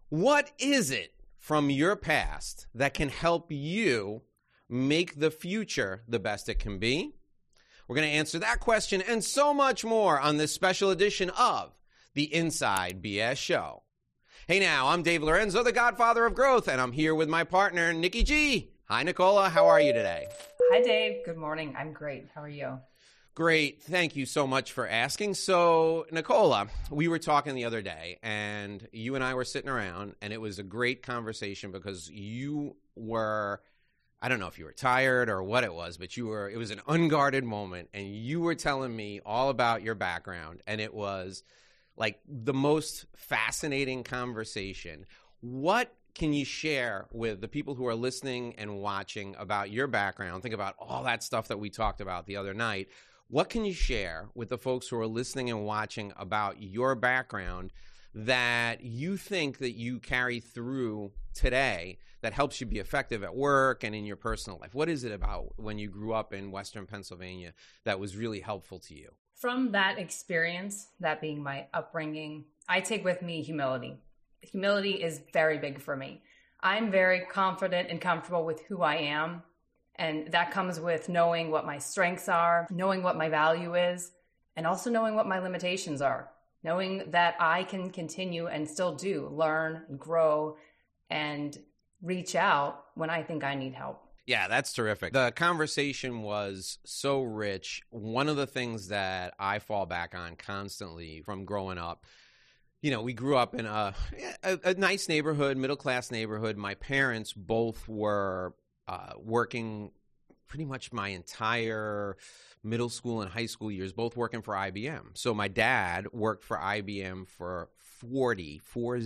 What is it from your past that can help you make the future the best it can be? We're going to answer that question and so much more on this special edition of the Inside BS Show. Hey now, I'm Dave Lorenzo, the Godfather of Growth, and I'm here with my partner, Nikki G. Hi, Nicola. How are you today? Hi, Dave. Good morning. I'm great. How are you? Great. Thank you so much for asking. So, Nicola, we were talking the other day, and you and I were sitting around, and it was a great conversation because you were, I don't know if you were tired or what it was, but it was an unguarded moment, and you were telling me all about your background, and it was like the most fascinating conversation. What can you share with the people who are listening and watching about your background? Think about all that stuff that we talked about the other night. What can you share with the folks who are listening and watching about your background that you think that you carry through today that helps you be effective at work and in your personal life? What is it about when you grew up in Western Pennsylvania that was really helpful to you? From that experience, that being my upbringing, I take with me humility. Humility is very big for me. I'm very confident and comfortable with who I am. And that comes with knowing what my strengths are, knowing what my value is, and also knowing what my limitations are. Knowing that I can continue and still do learn, grow, and reach out when I think I need help. Yeah, that's terrific. The conversation was so rich. One of the things that I fall back on constantly from growing up, we grew up in a nice neighborhood, middle-class neighborhood. My parents both were working pretty much my entire middle school and high school years, both working for IBM. So my dad worked for IBM for 40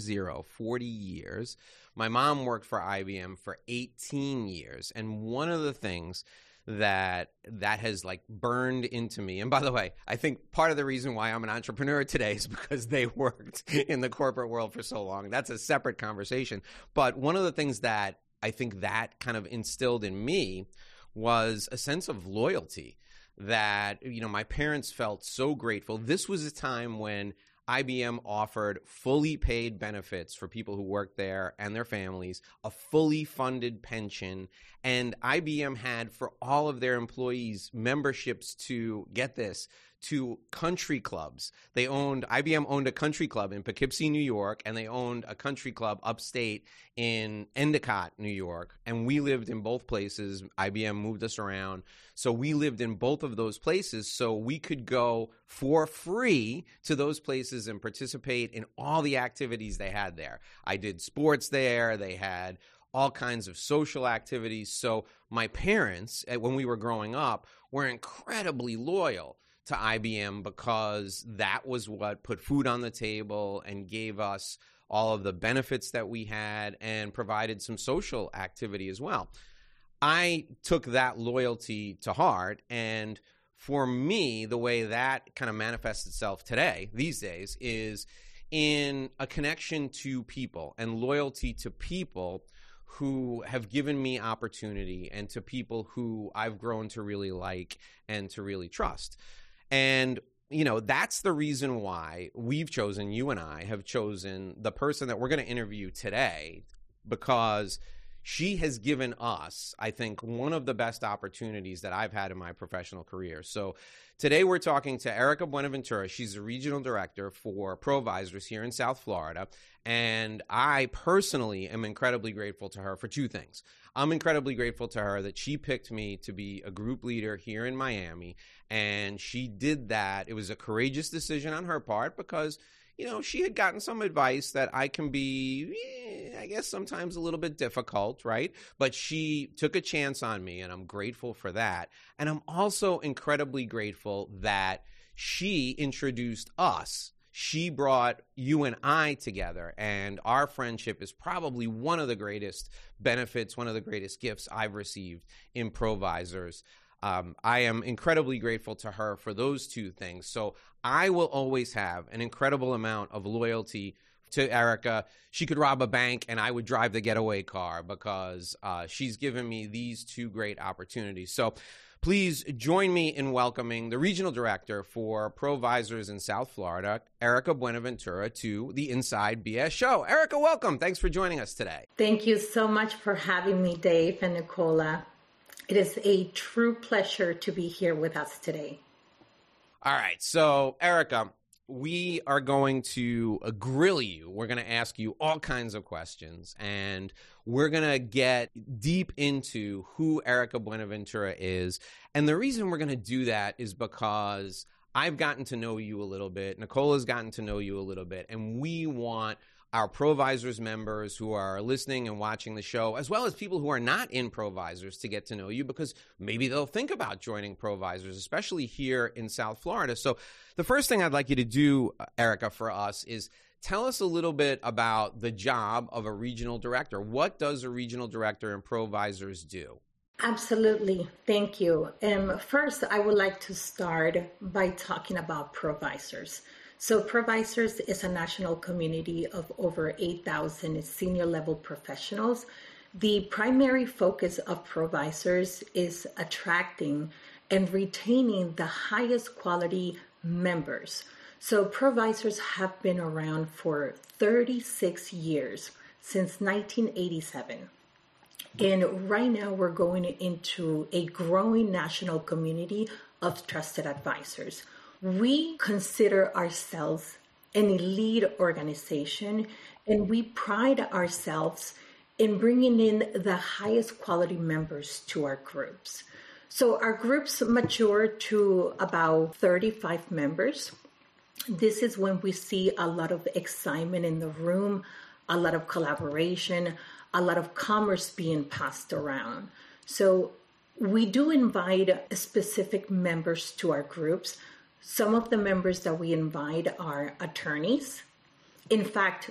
years. My mom worked for IBM for 18 years. And one of the things that has like burned into me. And by the way, I think part of the reason why I'm an entrepreneur today is because they worked in the corporate world for so long. That's a separate conversation. But one of the things that I think that kind of instilled in me was a sense of loyalty that, my parents felt so grateful. This was a time when IBM offered fully paid benefits for people who worked there and their families, a fully funded pension, and IBM had for all of their employees memberships to, get this, to country clubs. IBM owned a country club in Poughkeepsie, New York, and they owned a country club upstate in Endicott, New York. And we lived in both places. IBM moved us around. So we lived in both of those places so we could go for free to those places and participate in all the activities they had there. I did sports there. They had all kinds of social activities. So my parents, when we were growing up, were incredibly loyal to IBM because that was what put food on the table and gave us all of the benefits that we had and provided some social activity as well. I took that loyalty to heart, and for me, the way that kind of manifests itself today, these days, is in a connection to people and loyalty to people who have given me opportunity and to people who I've grown to really like and to really trust. And, that's the reason why you and I have chosen the person that we're going to interview today, because she has given us, I think, one of the best opportunities that I've had in my professional career. So today we're talking to Erica Buenaventura. She's a regional director for Provisors here in South Florida. And I personally am incredibly grateful to her for two things. I'm incredibly grateful to her that she picked me to be a group leader here in Miami. And she did that. It was a courageous decision on her part because, she had gotten some advice that I can be, I guess, sometimes a little bit difficult, right? But she took a chance on me, and I'm grateful for that. And I'm also incredibly grateful that she introduced us. She brought you and I together, and our friendship is probably one of the greatest benefits, one of the greatest gifts I've received in Provisors. I am incredibly grateful to her for those two things. So I will always have an incredible amount of loyalty to Erica. She could rob a bank and I would drive the getaway car because she's given me these two great opportunities. So Please join me in welcoming the Regional Director for Provisors in South Florida, Erica Buenaventura, to the Inside BS Show. Erica, welcome. Thanks for joining us today. Thank you so much for having me, Dave and Nicola. It is a true pleasure to be here with us today. All right. So, Erica, we are going to grill you. We're going to ask you all kinds of questions, and we're going to get deep into who Erica Buenaventura is. And the reason we're going to do that is because I've gotten to know you a little bit. Nicola's gotten to know you a little bit, and we want our Provisors members who are listening and watching the show, as well as people who are not in Provisors, to get to know you, because maybe they'll think about joining Provisors, especially here in South Florida. So the first thing I'd like you to do, Erica, for us is tell us a little bit about the job of a regional director. What does a regional director in Provisors do? Absolutely. Thank you. First, I would like to start by talking about Provisors. So Provisors is a national community of over 8,000 senior level professionals. The primary focus of Provisors is attracting and retaining the highest quality members. So Provisors have been around for 36 years, since 1987. And right now we're going into a growing national community of trusted advisors. We consider ourselves an elite organization, and we pride ourselves in bringing in the highest quality members to our groups. So our groups mature to about 35 members. This is when we see a lot of excitement in the room, a lot of collaboration, a lot of commerce being passed around. So we do invite specific members to our groups. Some of the members that we invite are attorneys. In fact,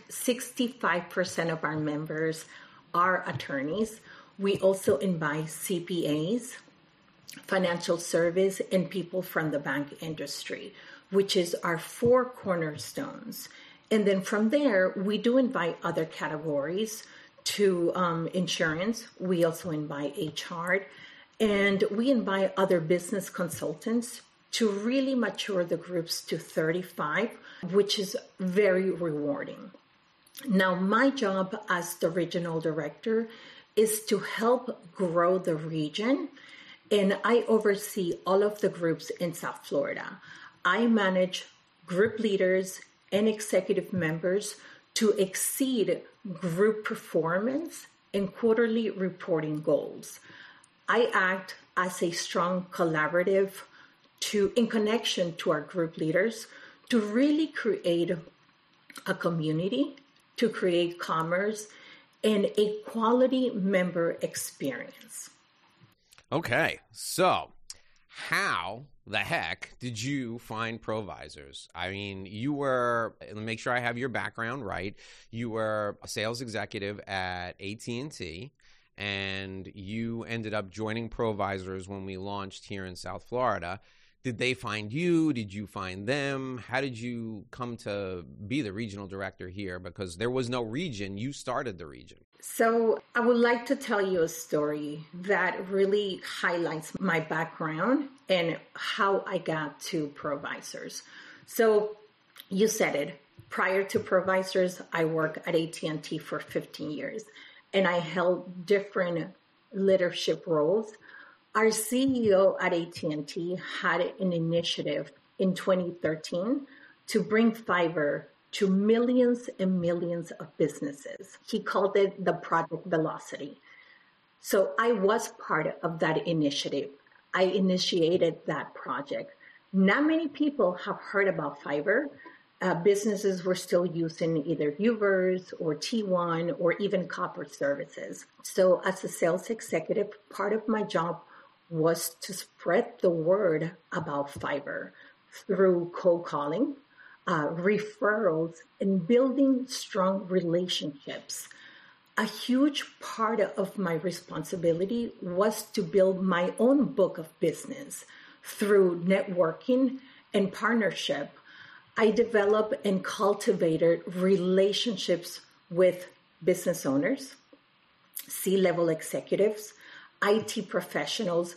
65% of our members are attorneys. We also invite CPAs, financial service, and people from the bank industry, which is our 4 cornerstones. And then from there, we do invite other categories to insurance. We also invite HR, and we invite other business consultants to really mature the groups to 35, which is very rewarding. Now, my job as the regional director is to help grow the region, and I oversee all of the groups in South Florida. I manage group leaders and executive members to exceed group performance and quarterly reporting goals. I act as a strong collaborative in connection to our group leaders to really create a community, to create commerce, and a quality member experience. Okay, so how the heck did you find Provisors? I mean, let me make sure I have your background right. You were a sales executive at AT&T, and you ended up joining Provisors when we launched here in South Florida. Did they find you? Did you find them? How did you come to be the regional director here? Because there was no region. You started the region. So I would like to tell you a story that really highlights my background and how I got to Provisors. So you said it. Prior to Provisors, I worked at AT&T for 15 years, and I held different leadership roles. Our CEO at AT&T had an initiative in 2013 to bring fiber to millions and millions of businesses. He called it the Project Velocity. So I was part of that initiative. I initiated that project. Not many people have heard about fiber. Businesses were still using either UVerse or T1 or even copper services. So as a sales executive, part of my job was to spread the word about fiber through cold calling, referrals, and building strong relationships. A huge part of my responsibility was to build my own book of business through networking and partnership. I developed and cultivated relationships with business owners, C-level executives, IT professionals,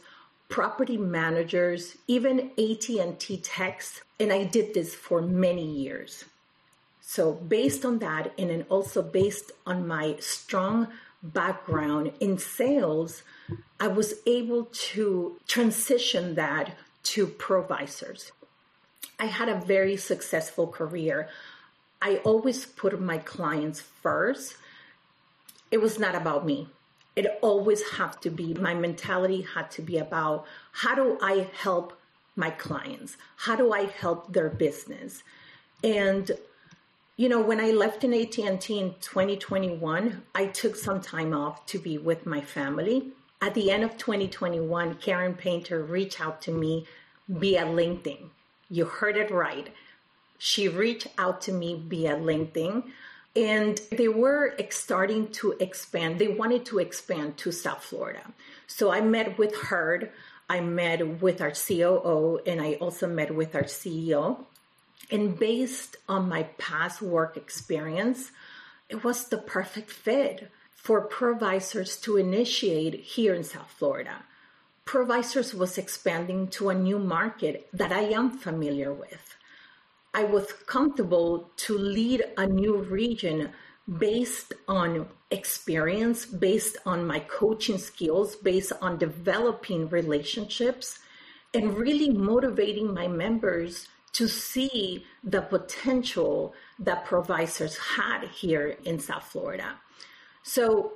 property managers, even AT&T techs, and I did this for many years. So based on that, and then also based on my strong background in sales, I was able to transition that to provisors. I had a very successful career. I always put my clients first. It was not about me. It always had to be, my mentality had to be about how do I help my clients? How do I help their business? And, you know, when I left in AT&T in 2021, I took some time off to be with my family. At the end of 2021, Karen Painter reached out to me via LinkedIn. You heard it right. She reached out to me via LinkedIn, and they were starting to expand. They wanted to expand to South Florida. So I met with her. I met with our COO, and I also met with our CEO. And based on my past work experience, it was the perfect fit for Provisors to initiate here in South Florida. Provisors was expanding to a new market that I am familiar with. I was comfortable to lead a new region based on experience, based on my coaching skills, based on developing relationships, and really motivating my members to see the potential that Provisors had here in South Florida. So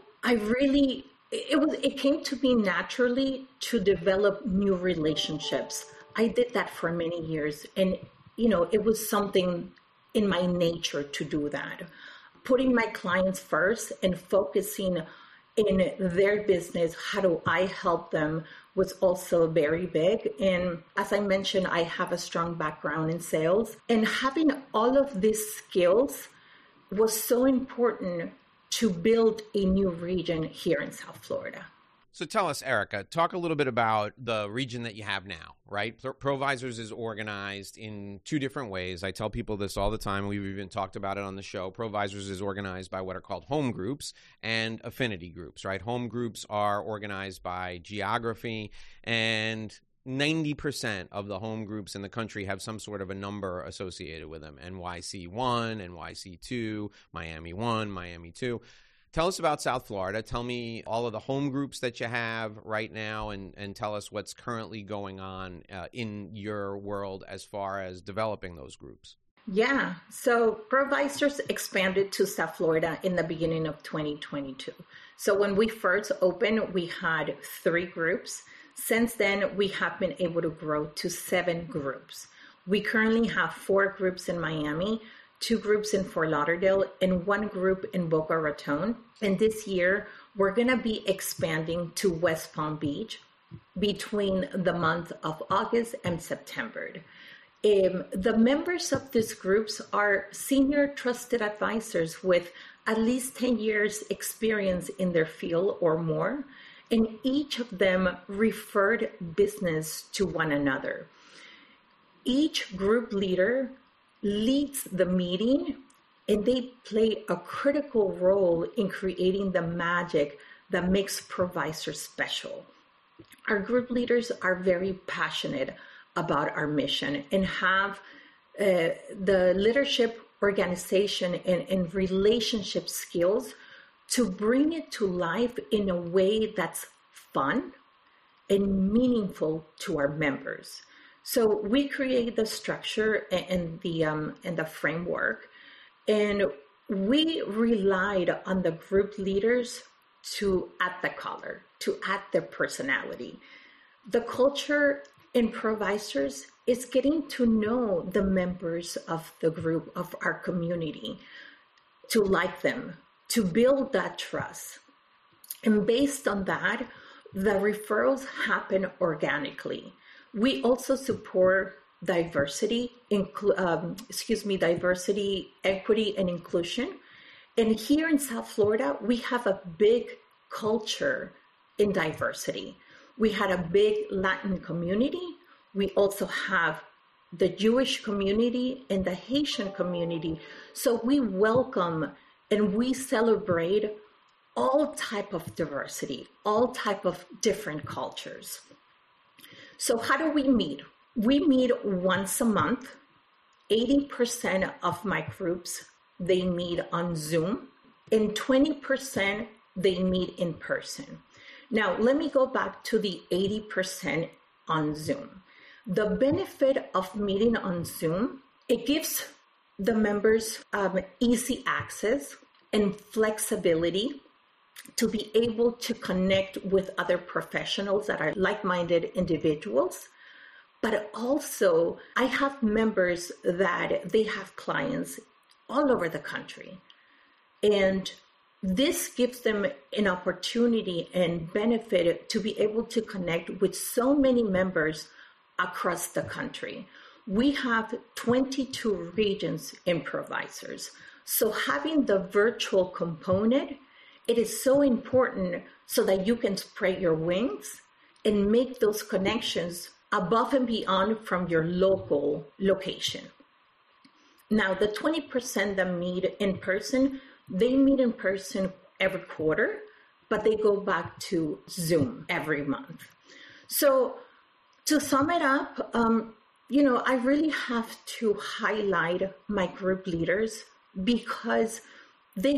it came to me naturally to develop new relationships. I did that for many years, and you know, it was something in my nature to do that. Putting my clients first and focusing in their business, how do I help them, was also very big. And as I mentioned, I have a strong background in sales, and having all of these skills was so important to build a new region here in South Florida. So tell us, Erica, talk a little bit about the region that you have now, right? Provisors is organized in two different ways. I tell people this all the time. We've even talked about it on the show. Provisors is organized by what are called home groups and affinity groups, right? Home groups are organized by geography, and 90% of the home groups in the country have some sort of a number associated with them. NYC 1, NYC 2, Miami 1, Miami 2. Tell us about South Florida. Tell me all of the home groups that you have right now, and tell us what's currently going on in your world as far as developing those groups. Yeah, so Provisors expanded to South Florida in the beginning of 2022. So when we first opened, we had 3 groups. Since then, we have been able to grow to 7 groups. We currently have 4 groups in Miami, 2 groups in Fort Lauderdale, and 1 group in Boca Raton. And this year, we're going to be expanding to West Palm Beach between the month of August and September. The members of these groups are senior trusted advisors with at least 10 years experience in their field or more, and each of them referred business to one another. Each group leader leads the meeting, and they play a critical role in creating the magic that makes Provisors special. Our group leaders are very passionate about our mission and have the leadership, organization, and relationship skills to bring it to life in a way that's fun and meaningful to our members. So we create the structure and the framework, and we relied on the group leaders to add the color, to add their personality. The culture in Provisors is getting to know the members of the group, of our community, to like them, to build that trust. And based on that, the referrals happen organically. We also support diversity, equity, and inclusion. And here in South Florida, we have a big culture in diversity. We had a big Latin community. We also have the Jewish community and the Haitian community. So we welcome and we celebrate all type of diversity, all type of different cultures. So how do we meet? We meet once a month. 80% of my groups, they meet on Zoom, and 20% they meet in person. Now, let me go back to the 80% on Zoom. The benefit of meeting on Zoom, it gives the members easy access and flexibility to be able to connect with other professionals that are like-minded individuals. But also, I have members that they have clients all over the country. And this gives them an opportunity and benefit to be able to connect with so many members across the country. We have 22 regions improvisers. So having the virtual component, it is so important so that you can spread your wings and make those connections above and beyond from your local location. Now, the 20% that meet in person, they meet in person every quarter, but they go back to Zoom every month. So to sum it up, I really have to highlight my group leaders because they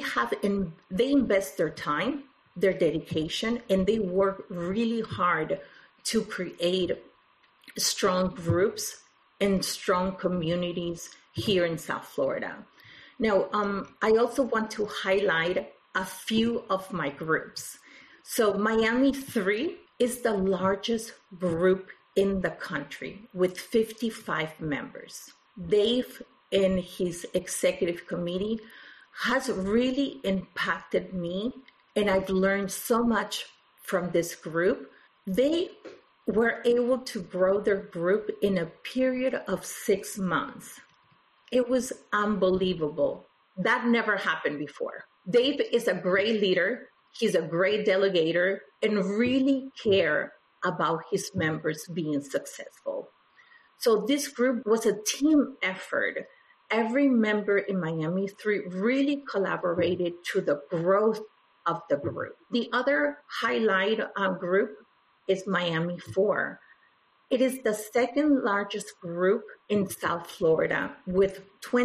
invest their time, their dedication, and they work really hard to create strong groups and strong communities here in South Florida. Now, I also want to highlight a few of my groups. So Miami 3 is the largest group in the country with 55 members. Dave and his executive committee has really impacted me, and I've learned so much from this group. They were able to grow their group in a period of 6 months. It was unbelievable. That never happened before. Dave is a great leader. He's a great delegator and really care about his members being successful. So this group was a team effort. Every member in Miami 3 really collaborated to the growth of the group. The other highlight group is Miami 4. It is the second largest group in South Florida with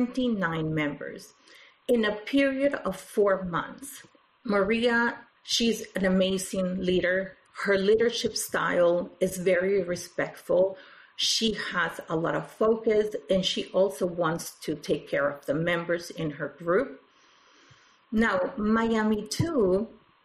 29 members in a period of 4 months. Maria, she's an amazing leader. Her leadership style is very respectful. She has a lot of focus, and she also wants to take care of the members in her group. Now, Miami 2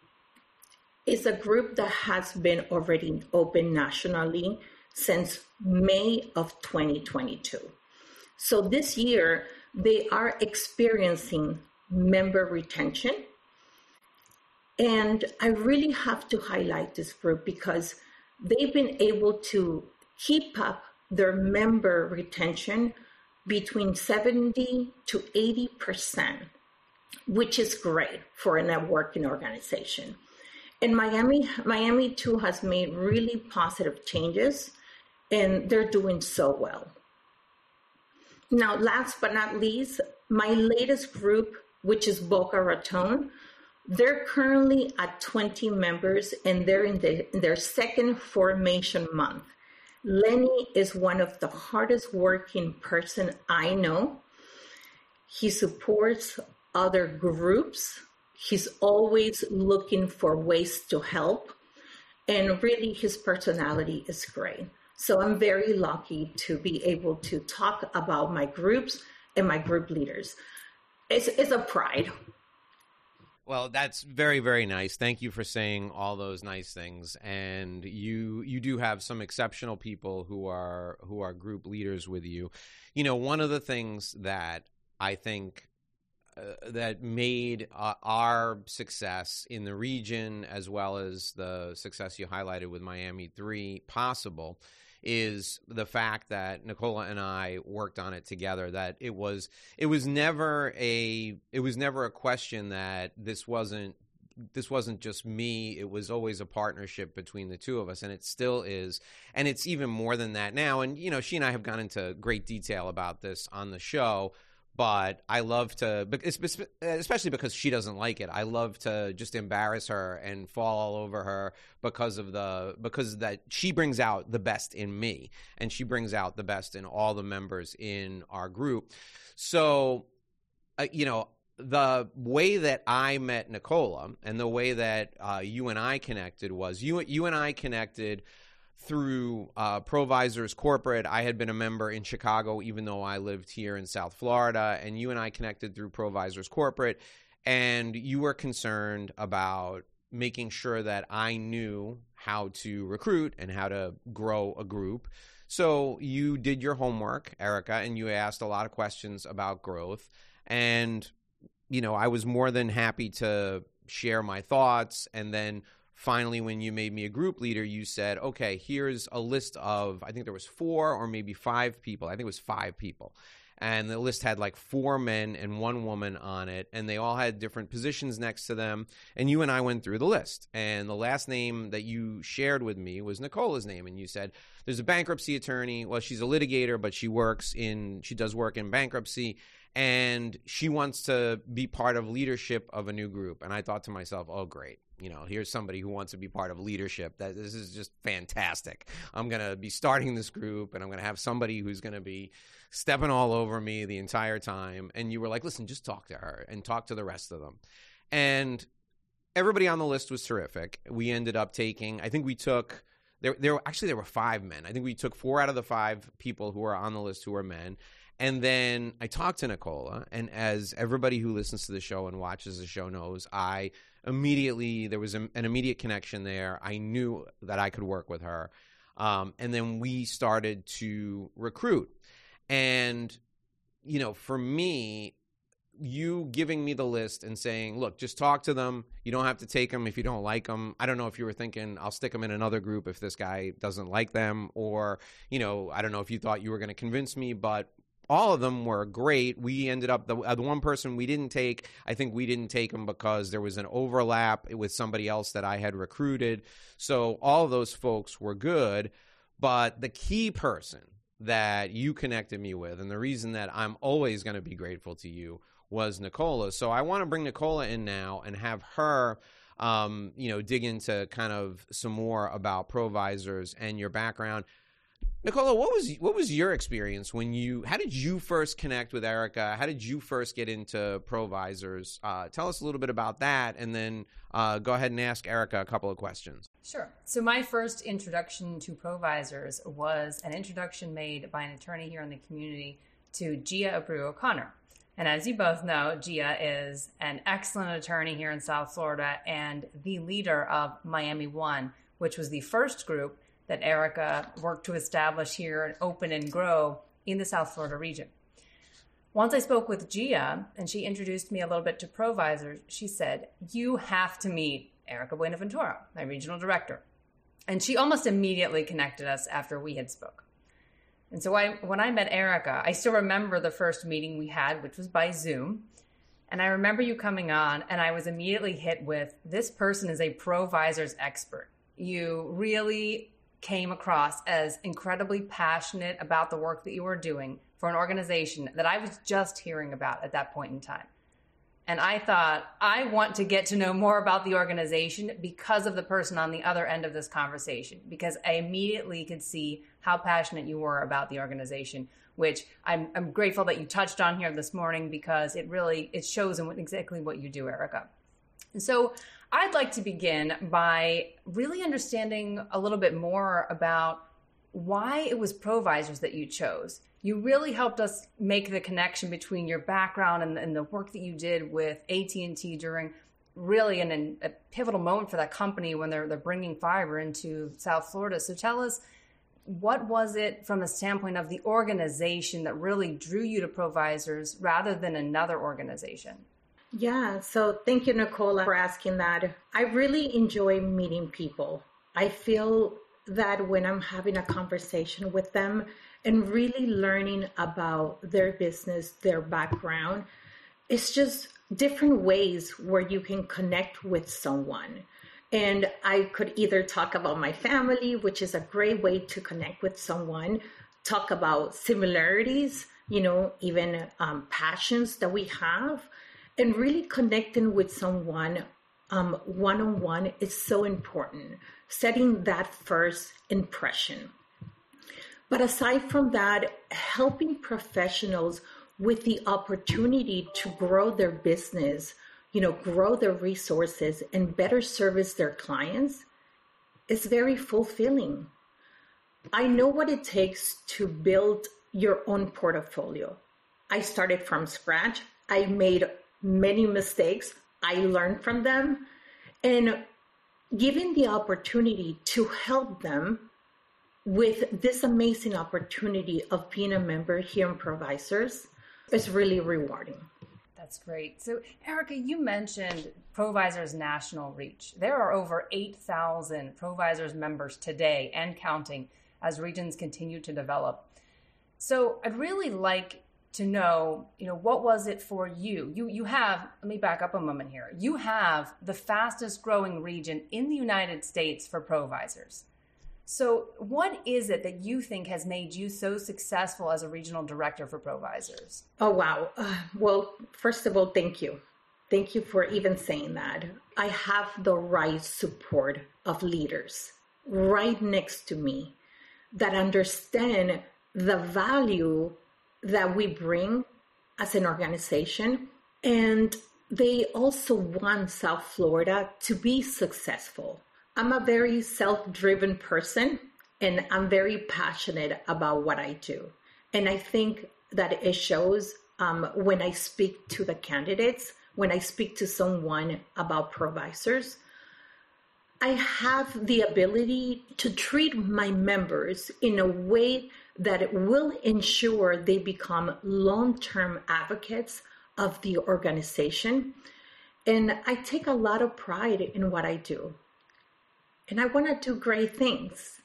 is a group that has been already open nationally since May of 2022. So this year, they are experiencing member retention. And I really have to highlight this group because they've been able to keep up their member retention between 70 to 80%, which is great for a networking organization. And Miami 2 has made really positive changes, and they're doing so well. Now, last but not least, my latest group, which is Boca Raton, they're currently at 20 members, and they're in their second formation month. Lenny is one of the hardest working person I know. He supports other groups. He's always looking for ways to help. And really, his personality is great. So I'm very lucky to be able to talk about my groups and my group leaders. It's a pride. Well, that's very, very nice. Thank you for saying all those nice things. And you do have some exceptional people who are group leaders with you. You know, one of the things that I think that made our success in the region, as well as the success you highlighted with Miami 3 possible, is the fact that Nicola and I worked on it together. That it was never a question that this wasn't just me. It was always a partnership between the two of us, and it still is. And it's even more than that now. And, you know, she and I have gone into great detail about this on the show, but I love to, especially because she doesn't like it. I love to just embarrass her and fall all over her because that she brings out the best in me, and she brings out the best in all the members in our group. So, the way that I met Nicola and the way that you and I connected was you and I connected through Provisors Corporate. I had been a member in Chicago, even though I lived here in South Florida, and you and I connected through Provisors Corporate, and you were concerned about making sure that I knew how to recruit and how to grow a group. So you did your homework, Erica, and you asked a lot of questions about growth, and I was more than happy to share my thoughts. And then finally, when you made me a group leader, you said, okay, here's a list of, I think there was 4 or maybe 5 people. I think it was 5 people. And the list had like 4 men and 1 woman on it. And they all had different positions next to them. And you and I went through the list. And the last name that you shared with me was Nicola's name. And you said, there's a bankruptcy attorney. Well, she's a litigator, but she does work in bankruptcy. And she wants to be part of leadership of a new group. And I thought to myself, oh, great. Here's somebody who wants to be part of leadership. This is just fantastic. I'm going to be starting this group, and I'm going to have somebody who's going to be stepping all over me the entire time. And you were like, listen, just talk to her and talk to the rest of them. And everybody on the list was terrific. We ended up taking, I think we took, there were 5 men. I think we took 4 out of the 5 people who were on the list who were men. And then I talked to Nicola, and as everybody who listens to the show and watches the show knows, there was an immediate connection there. I knew that I could work with her. And then we started to recruit. And, for me, you giving me the list and saying, look, just talk to them. You don't have to take them if you don't like them. I don't know if you were thinking I'll stick them in another group if this guy doesn't like them, or, I don't know if you thought you were going to convince me, but all of them were great. We ended up, the one person we didn't take, I think we didn't take him because there was an overlap with somebody else that I had recruited. So all of those folks were good. But the key person that you connected me with, and the reason that I'm always going to be grateful to you, was Nicola. So I want to bring Nicola in now and have her dig into kind of some more about Provisors and your background. Nicola, what was your experience how did you first connect with Erica? How did you first get into Provisors? Tell us a little bit about that, and then go ahead and ask Erica a couple of questions. Sure. So my first introduction to Provisors was an introduction made by an attorney here in the community to Gia Abreu O'Connor. And as you both know, Gia is an excellent attorney here in South Florida and the leader of Miami One, which was the first group that Erica worked to establish here and open and grow in the South Florida region. Once I spoke with Gia and she introduced me a little bit to Provisors, she said, you have to meet Erica Buenaventura, my regional director. And she almost immediately connected us after we had spoke. And so when I met Erica, I still remember the first meeting we had, which was by Zoom. And I remember you coming on and I was immediately hit with, this person is a Provisors expert. You really came across as incredibly passionate about the work that you were doing for an organization that I was just hearing about at that point in time. And I thought, I want to get to know more about the organization because of the person on the other end of this conversation, because I immediately could see how passionate you were about the organization, which I'm grateful that you touched on here this morning, because it shows in exactly what you do, Erica. And so I'd like to begin by really understanding a little bit more about why it was Provisors that you chose. You really helped us make the connection between your background and the work that you did with AT&T during really a pivotal moment for that company when they're bringing fiber into South Florida. So tell us, what was it from a standpoint of the organization that really drew you to Provisors rather than another organization? Yeah, so thank you, Nicola, for asking that. I really enjoy meeting people. I feel that when I'm having a conversation with them and really learning about their business, their background, it's just different ways where you can connect with someone. And I could either talk about my family, which is a great way to connect with someone, talk about similarities even passions that we have, and really connecting with someone one-on-one is so important, setting that first impression. But aside from that, helping professionals with the opportunity to grow their business, grow their resources and better service their clients is very fulfilling. I know what it takes to build your own portfolio. I started from scratch. I made many mistakes. I learned from them, and given the opportunity to help them with this amazing opportunity of being a member here in Provisors is really rewarding. That's great. So, Erica, you mentioned Provisors' national reach. There are over 8,000 Provisors members today and counting as regions continue to develop. So I'd really like to know, what was it for you? You have, let me back up a moment here. You have the fastest growing region in the United States for Provisors. So what is it that you think has made you so successful as a regional director for Provisors? Oh, wow. Well, first of all, thank you. Thank you for even saying that. I have the right support of leaders right next to me that understand the value that we bring as an organization. And they also want South Florida to be successful. I'm a very self-driven person, and I'm very passionate about what I do. And I think that it shows when I speak to the candidates, when I speak to someone about Provisors. I have the ability to treat my members in a way that it will ensure they become long-term advocates of the organization. And I take a lot of pride in what I do. And I want to do great things.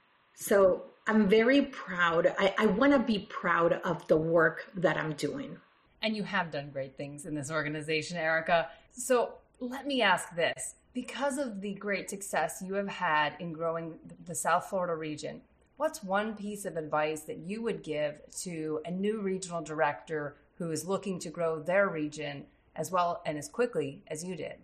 So I'm very proud. I want to be proud of the work that I'm doing. And you have done great things in this organization, Erica. So let me ask this. Because of the great success you have had in growing the South Florida region, what's one piece of advice that you would give to a new regional director who is looking to grow their region as well and as quickly as you did?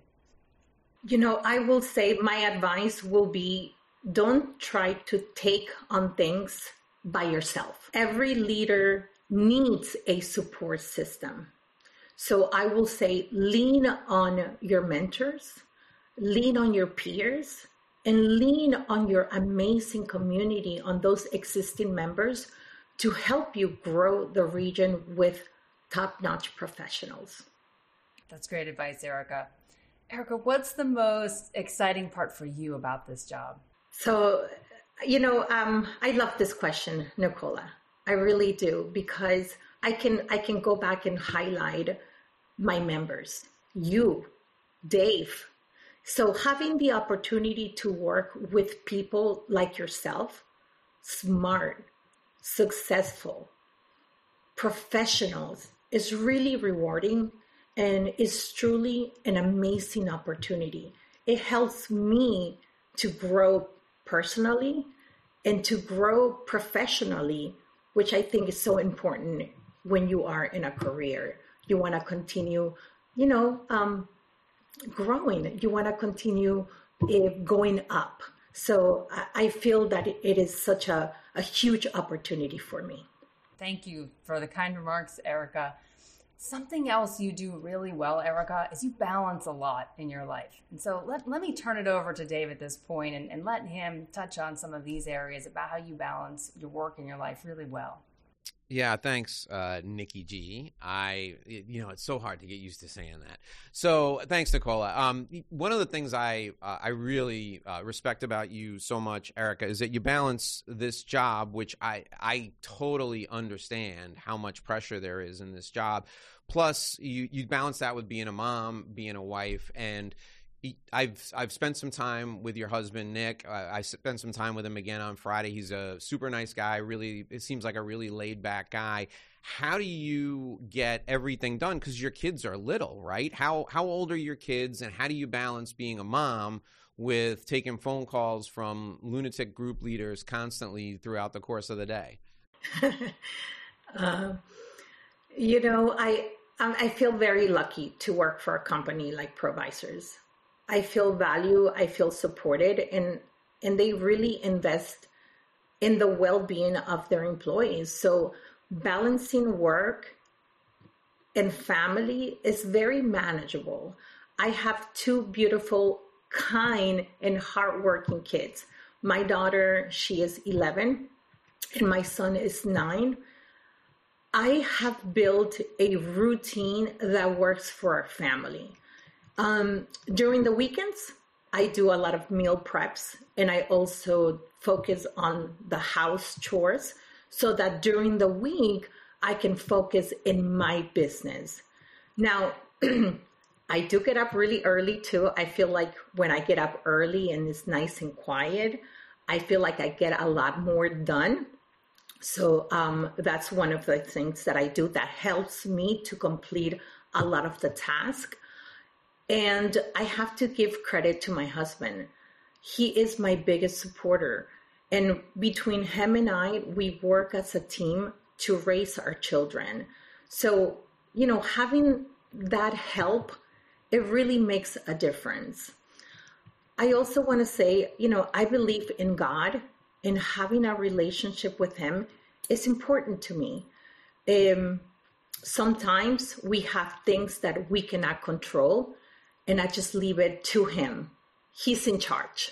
I will say my advice will be, don't try to take on things by yourself. Every leader needs a support system. So I will say, lean on your mentors, lean on your peers, and lean on your amazing community, on those existing members to help you grow the region with top-notch professionals. That's great advice, Erica. Erica, what's the most exciting part for you about this job? So, I love this question, Nicola. I really do, because I can go back and highlight my members, you, Dave. So having the opportunity to work with people like yourself, smart, successful, professionals, is really rewarding and is truly an amazing opportunity. It helps me to grow personally and to grow professionally, which I think is so important when you are in a career. You want to continue, growing. You want to continue going up. So I feel that it is such a huge opportunity for me. Thank you for the kind remarks, Erica. Something else you do really well, Erica, is you balance a lot in your life. And so let me turn it over to Dave at this point and let him touch on some of these areas about how you balance your work and your life really well. Yeah, thanks, Nikki G. It's so hard to get used to saying that. So thanks, Nicola. One of the things I really respect about you so much, Erica, is that you balance this job, which I totally understand how much pressure there is in this job. Plus, you balance that with being a mom, being a wife, and I've spent some time with your husband, Nick. I spent some time with him again on Friday. He's a super nice guy. Really, it seems like a really laid back guy. How do you get everything done? Because your kids are little, right? How old are your kids, and how do you balance being a mom with taking phone calls from lunatic group leaders constantly throughout the course of the day? You know, I feel very lucky to work for a company like Provisors. I feel value, I feel supported, and they really invest in the well-being of their employees. So balancing work and family is very manageable. I have two beautiful, kind, and hardworking kids. My daughter, she is 11, and my son is 9. I have built a routine that works for our family. During the weekends, I do a lot of meal preps, and I also focus on the house chores so that during the week, I can focus in my business. Now, I do get up really early too. I feel like when I get up early and it's nice and quiet, I feel like I get a lot more done. So that's one of the things that I do that helps me to complete a lot of the task. And I have to give credit to my husband. He is my biggest supporter. And between him and I, we work as a team to raise our children. So, you know, having that help, it really makes a difference. I also want to say, you know, I believe in God, and having a relationship with him is important to me. Sometimes we have things that we cannot control, and I just leave it to him. He's in charge.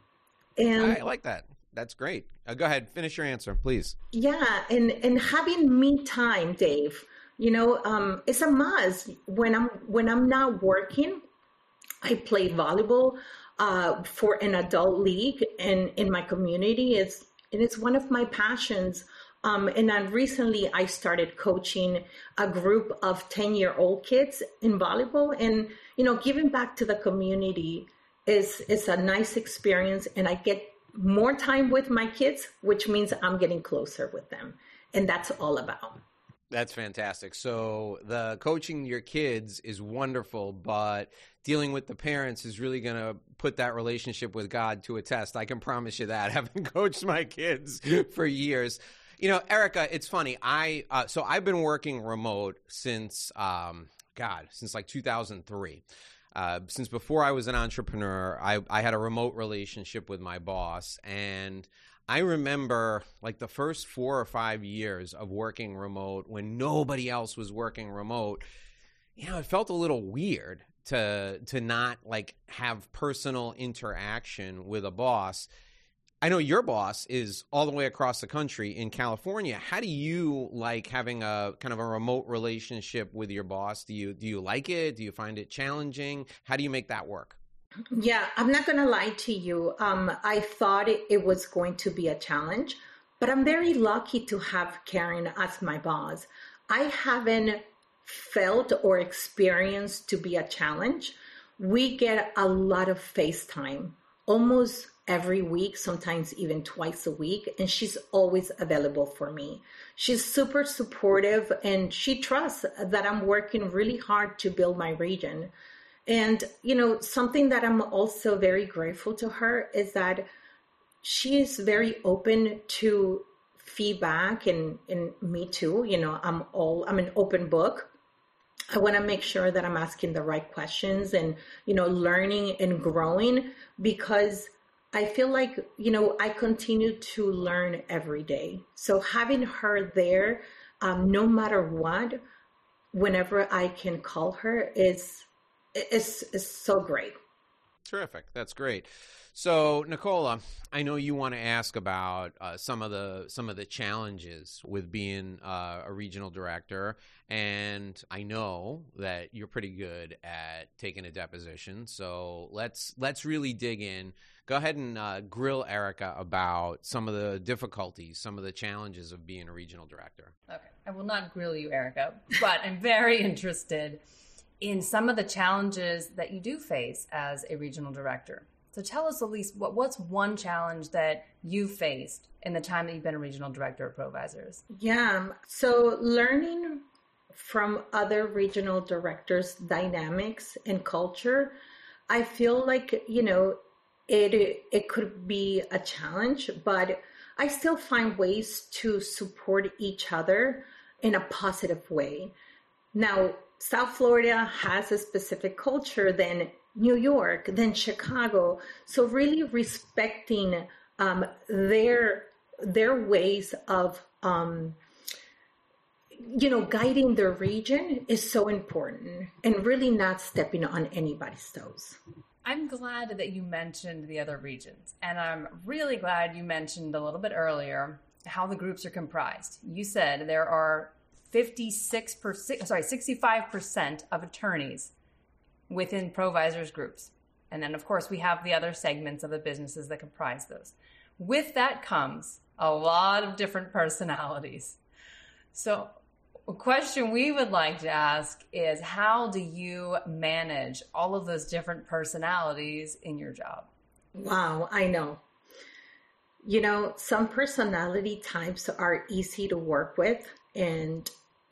And I like that. That's great. Go ahead, finish your answer, please. yeah, and having me time, Dave, you know, it's a must. When I'm not working, I play volleyball for an adult league and in my community. It's one of my passions. And then recently I started coaching a group of 10-year-old kids in volleyball, and, you know, giving back to the community is a nice experience, and I get more time with my kids, which means I'm getting closer with them. And that's all about. That's fantastic. So the coaching your kids is wonderful, but dealing with the parents is really going to put that relationship with God to a test. I can promise you that, having coached my kids for years. You know, Erica, it's funny. So I've been working remote since like 2003. Since before I was an entrepreneur, I had a remote relationship with my boss, and I remember like the first 4 or 5 years of working remote when nobody else was working remote. You know, it felt a little weird to not like have personal interaction with a boss. I know your boss is all the way across the country in California. How do you like having a kind of a remote relationship with your boss? Do you like it? Do you find it challenging? How do you make that work? Yeah, I'm not going to lie to you. I thought it was going to be a challenge, but I'm very lucky to have Karen as my boss. I haven't felt or experienced to be a challenge. We get a lot of FaceTime, almost every week, sometimes even twice a week, and she's always available for me. She's super supportive, and she trusts that I'm working really hard to build my region. And, you know, something that I'm also very grateful to her is that she is very open to feedback, and me too. You know, I'm an open book. I want to make sure that I'm asking the right questions and, you know, learning and growing, because I feel like, you know, I continue to learn every day. So having her there, no matter what, whenever I can call her is so great. Terrific. That's great. So, Nicola, I know you want to ask about some of the challenges with being a regional director, and I know that you're pretty good at taking a deposition. So let's really dig in. Go ahead and grill Erica about some of the difficulties, some of the challenges of being a regional director. Okay, I will not grill you, Erica, but I'm very interested in some of the challenges that you do face as a regional director. So tell us at least what's one challenge that you faced in the time that you've been a regional director at Provisors? Yeah, so learning from other regional directors' dynamics and culture, I feel like, you know, it could be a challenge, but I still find ways to support each other in a positive way. Now, South Florida has a specific culture than New York, than Chicago. So really respecting their ways of guiding the region is so important, and really not stepping on anybody's toes. I'm glad that you mentioned the other regions, and I'm really glad you mentioned a little bit earlier how the groups are comprised. You said there are 65% of attorneys within Provisors groups. And then, of course, we have the other segments of the businesses that comprise those. With that comes a lot of different personalities. So a question we would like to ask is, how do you manage all of those different personalities in your job? Wow, I know. Some personality types are easy to work with. And,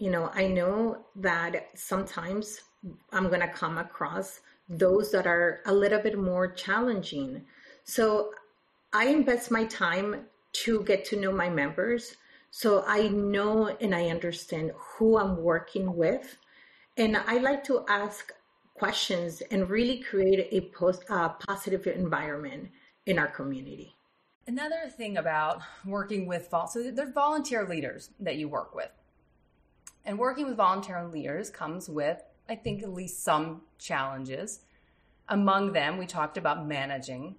I know that sometimes I'm going to come across those that are a little bit more challenging. So I invest my time to get to know my members, so I know and I understand who I'm working with. And I like to ask questions and really create a positive environment in our community. Another thing about working with, so they're volunteer leaders that you work with. And working with volunteer leaders comes with, I think, at least some challenges. Among them, we talked about managing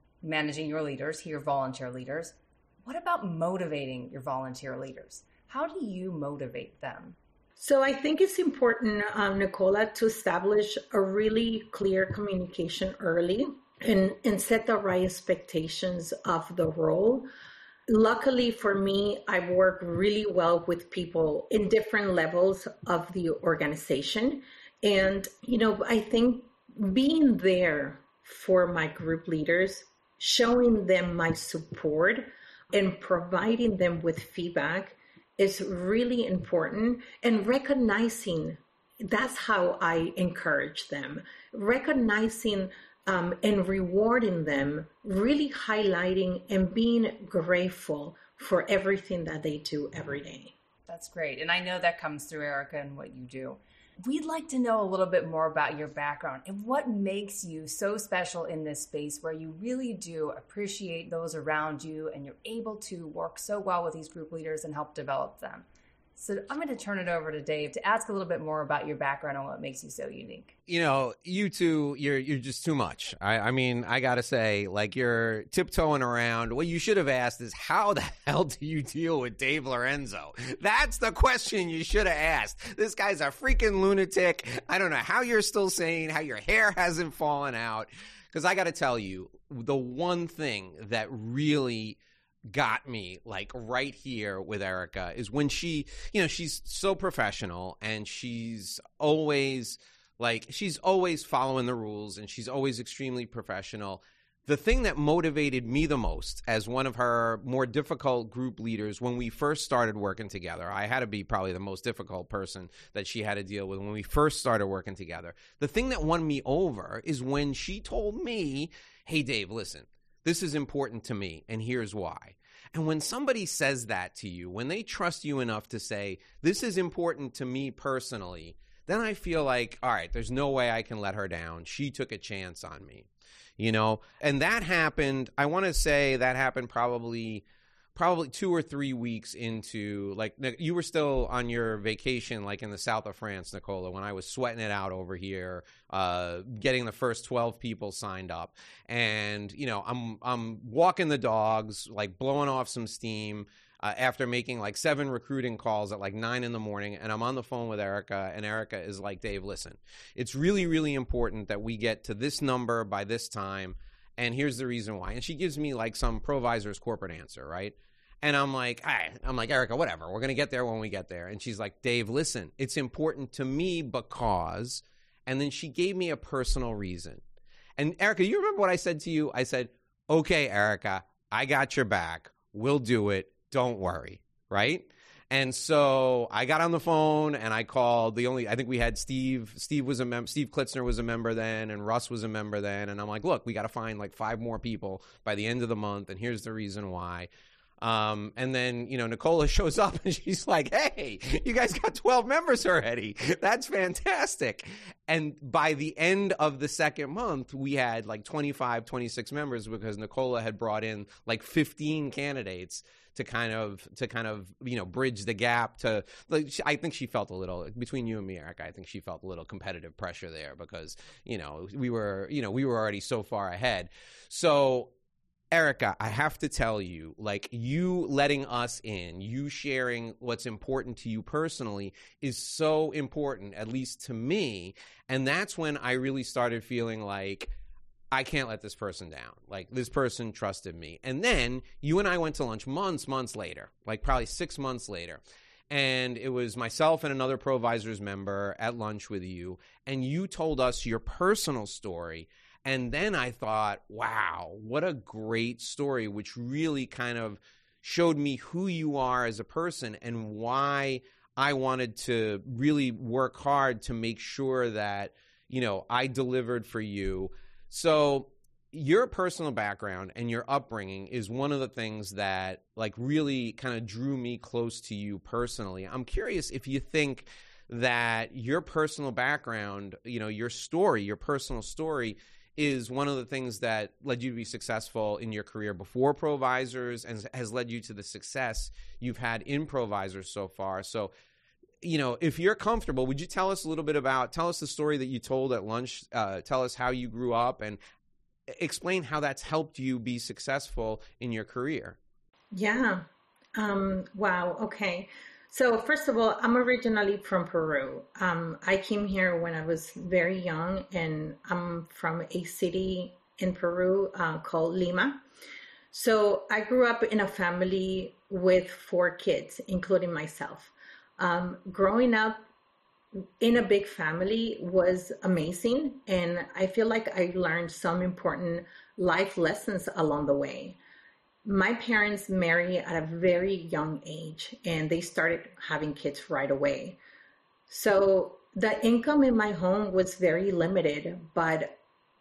your leaders, your volunteer leaders. What about motivating your volunteer leaders? How do you motivate them? So I think it's important, Nicola, to establish a really clear communication early and set the right expectations of the role. Luckily for me, I've worked really well with people in different levels of the organization. And, I think being there for my group leaders, showing them my support and providing them with feedback is really important, and recognizing that's how I encourage them, recognizing and rewarding them, really highlighting and being grateful for everything that they do every day. That's great. And I know that comes through, Erica, and what you do. We'd like to know a little bit more about your background and what makes you so special in this space where you really do appreciate those around you and you're able to work so well with these group leaders and help develop them. So I'm going to turn it over to Dave to ask a little bit more about your background and what makes you so unique. You two, you're just too much. I mean, I got to say, like, you're tiptoeing around. What you should have asked is, how the hell do you deal with Dave Lorenzo? That's the question you should have asked. This guy's a freaking lunatic. I don't know how you're still sane, how your hair hasn't fallen out. Because I got to tell you, the one thing that really got me like right here with Erica is when she's so professional, and she's always following the rules, and she's always extremely professional. The thing that motivated me the most as one of her more difficult group leaders when we first started working together, I had to be probably the most difficult person that she had to deal with when we first started working together. The thing that won me over is when she told me, "Hey, Dave, listen, this is important to me, and here's why." And when somebody says that to you, when they trust you enough to say, "This is important to me personally," then I feel like, all right, there's no way I can let her down. She took a chance on me, And that happened, I want to say that happened probably 2 or 3 weeks into, like, you were still on your vacation, like in the south of France, Nicola, when I was sweating it out over here, getting the first 12 people signed up. And, I'm walking the dogs, like blowing off some steam after making like 7 recruiting calls at like 9 a.m. And I'm on the phone with Erica, and Erica is like, "Dave, listen, it's really, really important that we get to this number by this time. And here's the reason why." And she gives me like some Provisors corporate answer, right? And I'm like, "Erica, whatever. We're going to get there when we get there." And she's like, "Dave, listen, it's important to me because," and then she gave me a personal reason. And Erica, you remember what I said to you? I said, "Okay, Erica, I got your back. We'll do it. Don't worry." Right? And so I got on the phone and I called I think we had Steve was a member, Steve Klitzner was a member then, and Russ was a member then. And I'm like, "Look, we got to find like 5 more people by the end of the month. And here's the reason why." And then, Nicola shows up and she's like, hey, you guys got 12 members already. That's fantastic. And by the end of the second month, we had like 25, 26 members because Nicola had brought in like 15 candidates to kind of bridge the gap to, like, I think she felt a little, between you and me, Erica, I think she felt a little competitive pressure there because, we were already so far ahead. So Erica, I have to tell you, like, you letting us in, you sharing what's important to you personally is so important, at least to me. And that's when I really started feeling like, I can't let this person down. Like, this person trusted me. And then you and I went to lunch months later, like probably 6 months later. And it was myself and another Provisors member at lunch with you. And you told us your personal story. And then I thought, wow, what a great story, which really kind of showed me who you are as a person and why I wanted to really work hard to make sure that, I delivered for you. So your personal background and your upbringing is one of the things that like really kind of drew me close to you personally. I'm curious if you think that your personal background, your story, your personal story is one of the things that led you to be successful in your career before Provisors and has led you to the success you've had in Provisors so far. So, if you're comfortable, would you tell us the story that you told at lunch, tell us how you grew up and explain how that's helped you be successful in your career? Yeah. Wow. Okay. So first of all, I'm originally from Peru. I came here when I was very young, and I'm from a city in Peru called Lima. So I grew up in a family with 4 kids, including myself. Growing up in a big family was amazing, and I feel like I learned some important life lessons along the way. My parents married at a very young age, and they started having kids right away. So the income in my home was very limited, but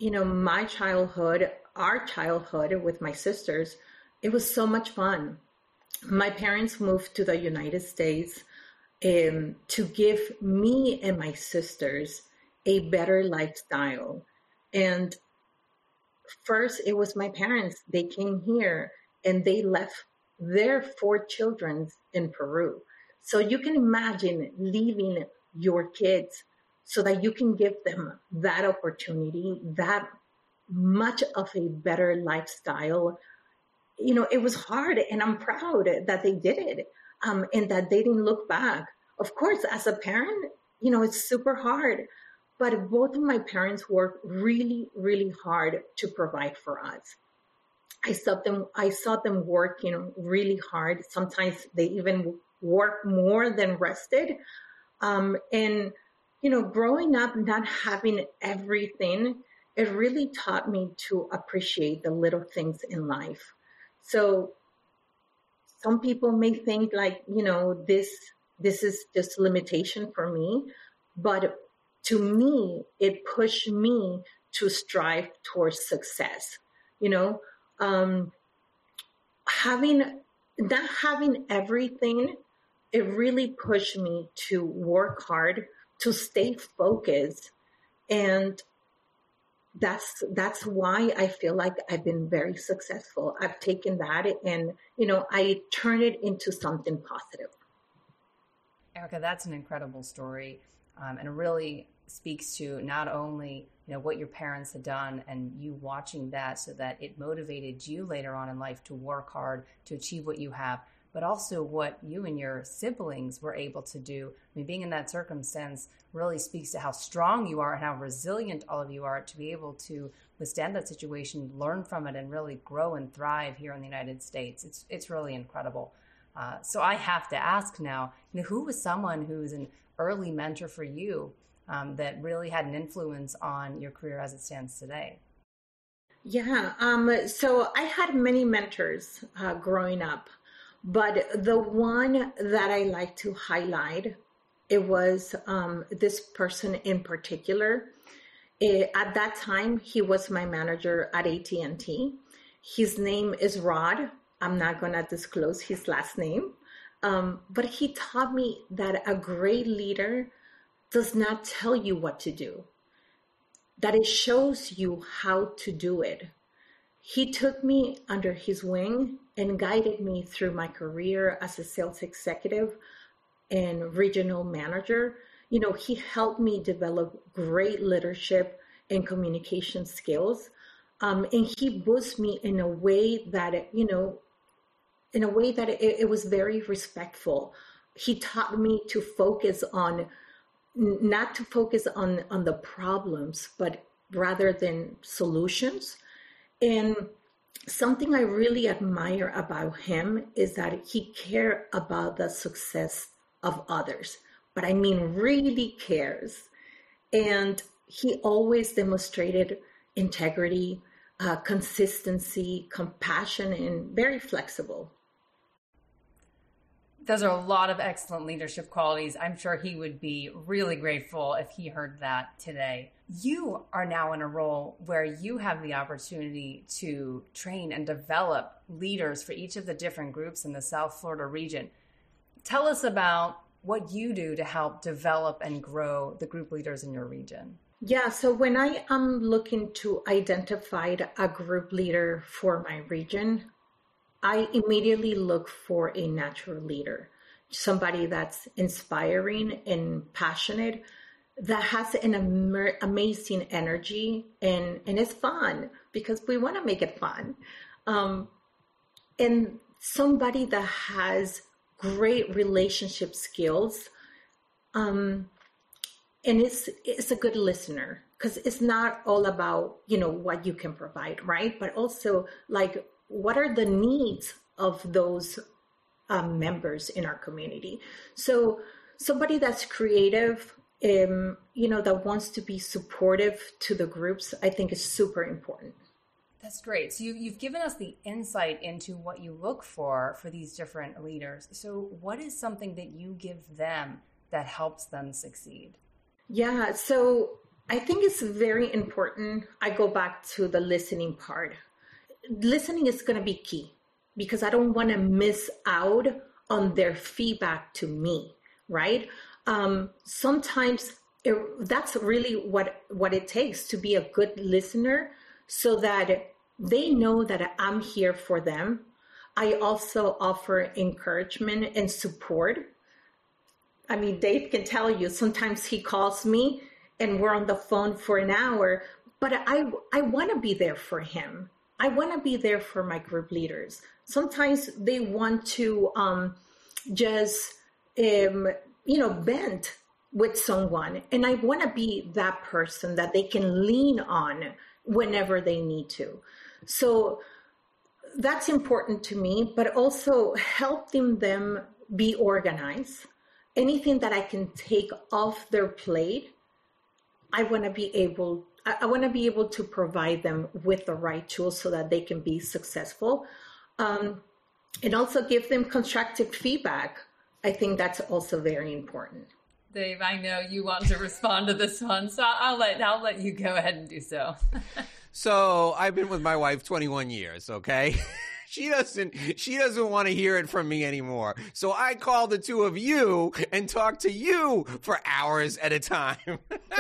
our childhood with my sisters, it was so much fun. My parents moved to the United States to give me and my sisters a better lifestyle. And first, it was my parents. They came here and they left their 4 children in Peru. So you can imagine leaving your kids so that you can give them that opportunity, that much of a better lifestyle. It was hard, and I'm proud that they did it. And that they didn't look back. Of course, as a parent, it's super hard. But both of my parents worked really, really hard to provide for us. I saw them work, really hard. Sometimes they even work more than rested. And growing up not having everything, it really taught me to appreciate the little things in life. So some people may think like, this is just limitation for me, but to me, it pushed me to strive towards success. Not having everything, it really pushed me to work hard, to stay focused. And that's why I feel like I've been very successful. I've taken that and, I turned it into something positive. Erica, that's an incredible story. And it really speaks to not only, what your parents had done and you watching that so that it motivated you later on in life to work hard, to achieve what you have, but also what you and your siblings were able to do. I mean, being in that circumstance really speaks to how strong you are and how resilient all of you are to be able to withstand that situation, learn from it, and really grow and thrive here in the United States. It's really incredible. So I have to ask now, who was someone who's an early mentor for you that really had an influence on your career as it stands today? Yeah, so I had many mentors growing up, but the one that I like to highlight, it was this person in particular. At that time, he was my manager at AT&T. His name is Rod. I'm not going to disclose his last name. But he taught me that a great leader does not tell you what to do, that it shows you how to do it. He took me under his wing and guided me through my career as a sales executive and regional manager. He helped me develop great leadership and communication skills. And he boosted me in a way that, it was very respectful. He taught me to focus on, not to focus on the problems, but rather than solutions. And something I really admire about him is that he cared about the success of others, but I mean really cares. And he always demonstrated integrity, consistency, compassion, and very flexible. Those are a lot of excellent leadership qualities. I'm sure he would be really grateful if he heard that today. You are now in a role where you have the opportunity to train and develop leaders for each of the different groups in the South Florida region. Tell us about what you do to help develop and grow the group leaders in your region. Yeah, so when I am looking to identify a group leader for my region, I immediately look for a natural leader, somebody that's inspiring and passionate, that has an amazing energy, and it's fun because we want to make it fun. And somebody that has great relationship skills, and it's a good listener, because it's not all about, what you can provide, right? But also like, what are the needs of those members in our community? So somebody that's creative, that wants to be supportive to the groups, I think is super important. That's great. So you've given us the insight into what you look for these different leaders. So what is something that you give them that helps them succeed? Yeah, so I think it's very important. I go back to the listening part. Listening is going to be key because I don't want to miss out on their feedback to me, right? Sometimes that's really what it takes to be a good listener, so that they know that I'm here for them. I also offer encouragement and support. I mean, Dave can tell you, sometimes he calls me and we're on the phone for an hour, but I want to be there for him. I want to be there for my group leaders. Sometimes they want to vent with someone, and I want to be that person that they can lean on whenever they need to. So that's important to me, but also helping them be organized. Anything that I can take off their plate, I want to be able to provide them with the right tools so that they can be successful, and also give them constructive feedback. I think that's also very important. Dave, I know you want to respond to this one, so I'll let you go ahead and do so. So I've been with my wife 21 years, okay? She doesn't want to hear it from me anymore. So I call the two of you and talk to you for hours at a time.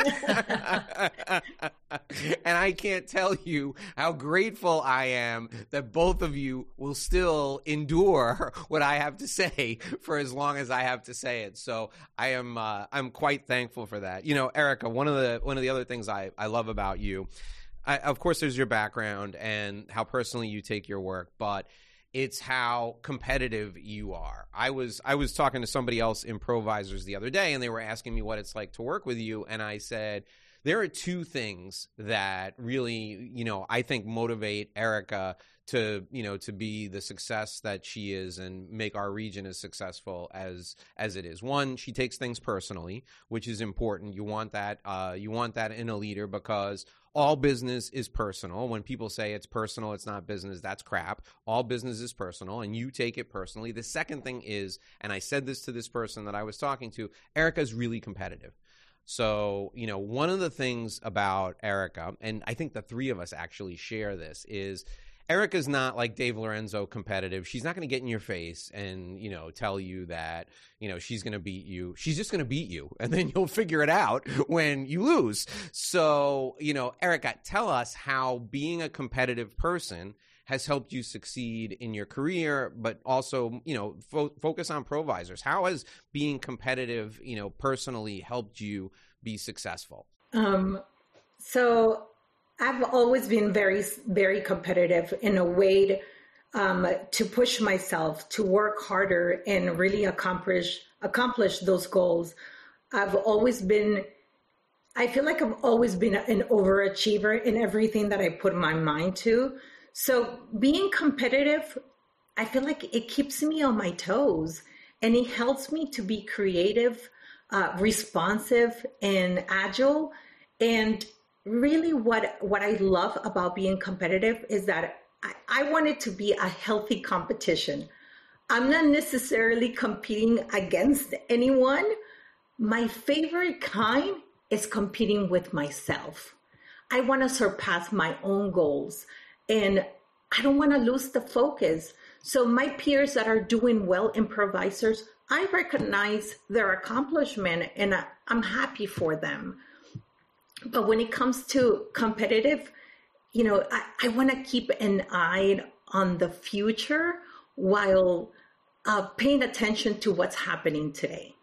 And I can't tell you how grateful I am that both of you will still endure what I have to say for as long as I have to say it. So I'm quite thankful for that. Erica, one of the other things I love about you, of course, there's your background and how personally you take your work, but it's how competitive you are. I was talking to somebody else, improvisers, the other day, and they were asking me what it's like to work with you, and I said, there are two things that really, I think motivate Erica to be the success that she is and make our region as successful as it is. One, she takes things personally, which is important. You want that in a leader, because all business is personal. When people say it's personal, it's not business, that's crap. All business is personal, and you take it personally. The second thing is, and I said this to this person that I was talking to, Erica's really competitive. So, one of the things about Erica, and I think the three of us actually share this, is Erica's not like Dave Lorenzo competitive. She's not going to get in your face and, tell you that, she's going to beat you. She's just going to beat you, and then you'll figure it out when you lose. So, Erica, tell us how being a competitive person has helped you succeed in your career, but also, focus on Provisors. How has being competitive, personally helped you be successful? So I've always been very, very competitive in a way to push myself, to work harder and really accomplish those goals. I feel like I've always been an overachiever in everything that I put my mind to. So being competitive, I feel like it keeps me on my toes, and it helps me to be creative, responsive, and agile. And really what I love about being competitive is that I want it to be a healthy competition. I'm not necessarily competing against anyone. My favorite kind is competing with myself. I want to surpass my own goals, and I don't want to lose the focus. So my peers that are doing well in Provisors, I recognize their accomplishment, and I'm happy for them. But when it comes to competitive, I want to keep an eye on the future while paying attention to what's happening today.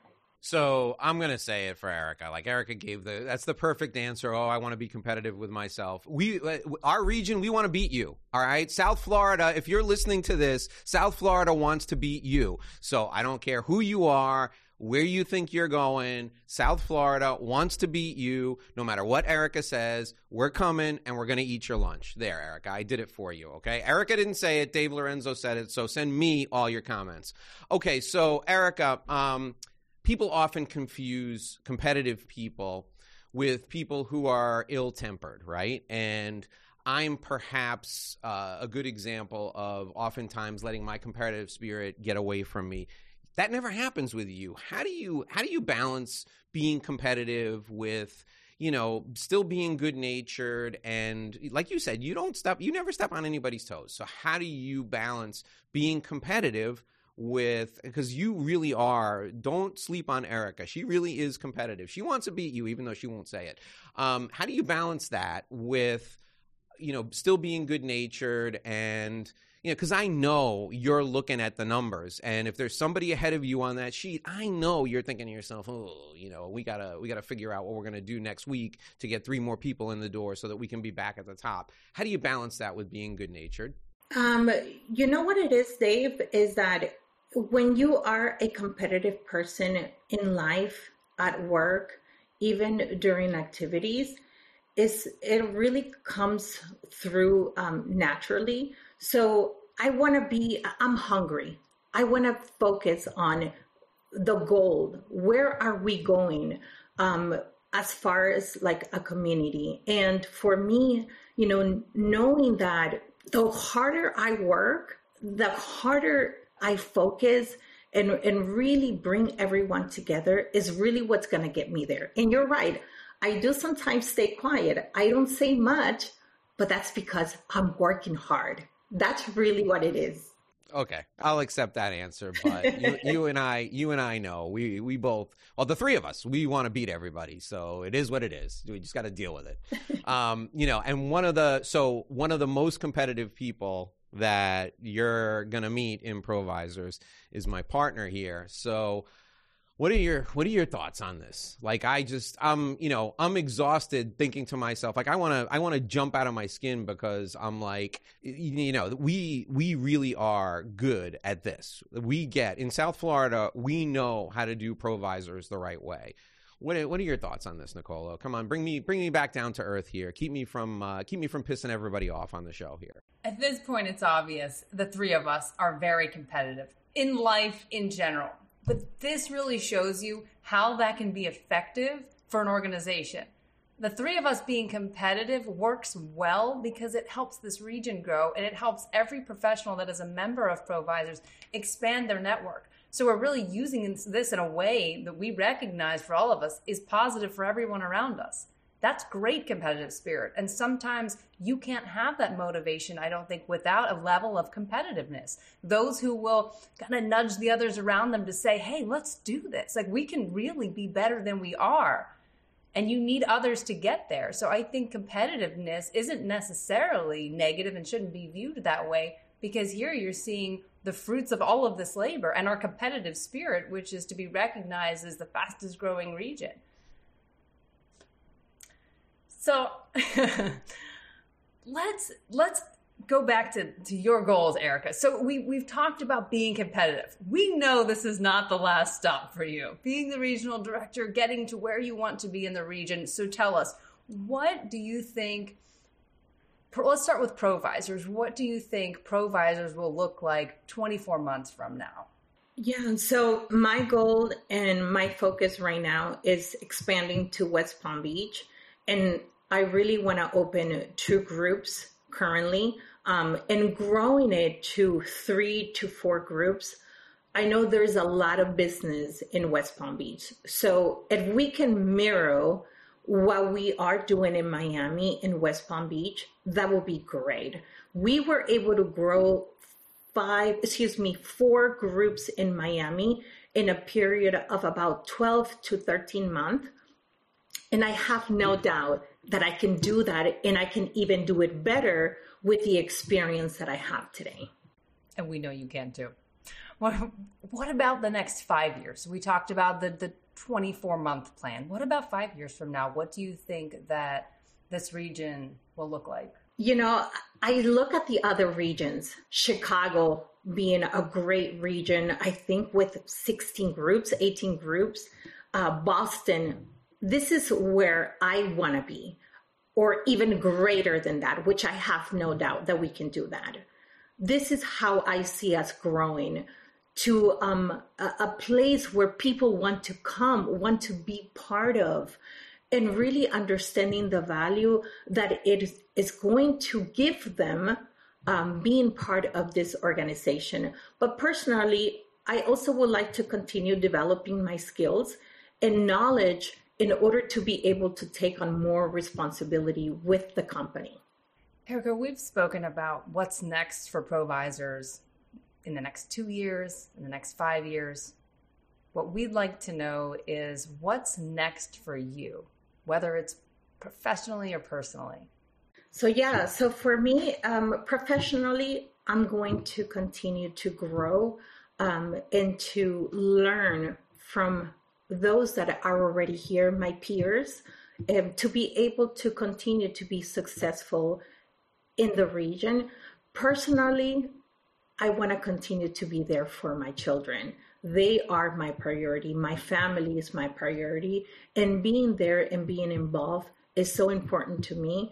So I'm going to say it for Erica. Like Erica gave that's the perfect answer. Oh, I want to be competitive with myself. Our region, we want to beat you. All right. South Florida, if you're listening to this, South Florida wants to beat you. So I don't care who you are, where you think you're going. South Florida wants to beat you. No matter what Erica says, we're coming and we're going to eat your lunch. There, Erica, I did it for you, okay? Erica didn't say it. Dave Lorenzo said it, so send me all your comments. Okay, so Erica, people often confuse competitive people with people who are ill-tempered, right? And I'm perhaps a good example of oftentimes letting my competitive spirit get away from me. That never happens with you. How do you balance being competitive with, still being good-natured, and like you said, you never step on anybody's toes. So how do you balance being competitive because you really are, don't sleep on Erica. She really is competitive. She wants to beat you even though she won't say it. How do you balance that with, still being good-natured and, because I know you're looking at the numbers, and if there's somebody ahead of you on that sheet, I know you're thinking to yourself, oh, we gotta figure out what we're gonna do next week to get 3 more people in the door so that we can be back at the top. How do you balance that with being good-natured? You know what it is, Dave, is that when you are a competitive person in life, at work, even during activities, it really comes through naturally. So I'm hungry. I want to focus on the goal. Where are we going as far as like a community? And for me, knowing that the harder I work, the harder I focus and really bring everyone together is really what's going to get me there. And you're right. I do sometimes stay quiet. I don't say much, but that's because I'm working hard. That's really what it is. Okay, I'll accept that answer. But you and I know we both, well, the 3 of us, we want to beat everybody. So it is what it is. We just got to deal with it. And one of the most competitive people that you're gonna meet in Provisors is my partner here. So what are your thoughts on this? Like, I'm exhausted thinking to myself, like, I want to jump out of my skin because I'm like, we really are good at this. In South Florida, we know how to do Provisors the right way. What are your thoughts on this, Nicolo? Come on, bring me back down to earth here. Keep me from pissing everybody off on the show here. At this point, it's obvious the 3 of us are very competitive in life in general. But this really shows you how that can be effective for an organization. The 3 of us being competitive works well because it helps this region grow, and it helps every professional that is a member of Provisors expand their network. So we're really using this in a way that we recognize for all of us is positive for everyone around us. That's great competitive spirit. And sometimes you can't have that motivation, I don't think, without a level of competitiveness. Those who will kind of nudge the others around them to say, hey, let's do this. Like, we can really be better than we are. And you need others to get there. So I think competitiveness isn't necessarily negative and shouldn't be viewed that way, because here you're seeing the fruits of all of this labor and our competitive spirit, which is to be recognized as the fastest growing region. So let's go back to your goals, Erica. So we've talked about being competitive. We know this is not the last stop for you. Being the regional director, getting to where you want to be in the region. So tell us, what do you think, let's start with Provisors. What do you think Provisors will look like 24 months from now? Yeah, so my goal and my focus right now is expanding to West Palm Beach. And I really want to open 2 groups currently, and growing it to 3 to 4 groups. I know there's a lot of business in West Palm Beach. So if we can mirror what we are doing in Miami and West Palm Beach, that will be great. We were able to grow 4 groups in Miami in a period of about 12 to 13 months. And I have no doubt that I can do that, and I can even do it better with the experience that I have today. And we know you can too. What about the next 5 years? We talked about the 24-month plan. What about 5 years from now? What do you think that this region will look like? You know, I look at the other regions, Chicago being a great region, I think with 16 groups, 18 groups, Boston. This is where I want to be, or even greater than that, which I have no doubt that we can do that. This is how I see us growing to a place where people want to come, want to be part of, and really understanding the value that it is going to give them being part of this organization. But personally, I also would like to continue developing my skills and knowledge in order to be able to take on more responsibility with the company. Erica, we've spoken about what's next for Provisors in the next 2 years, in the next 5 years. What we'd like to know is what's next for you, whether it's professionally or personally. So for me, professionally, I'm going to continue to grow and to learn from those that are already here, my peers, to be able to continue to be successful in the region. Personally, I want to continue to be there for my children. They are my priority. My family is my priority. And being there and being involved is so important to me.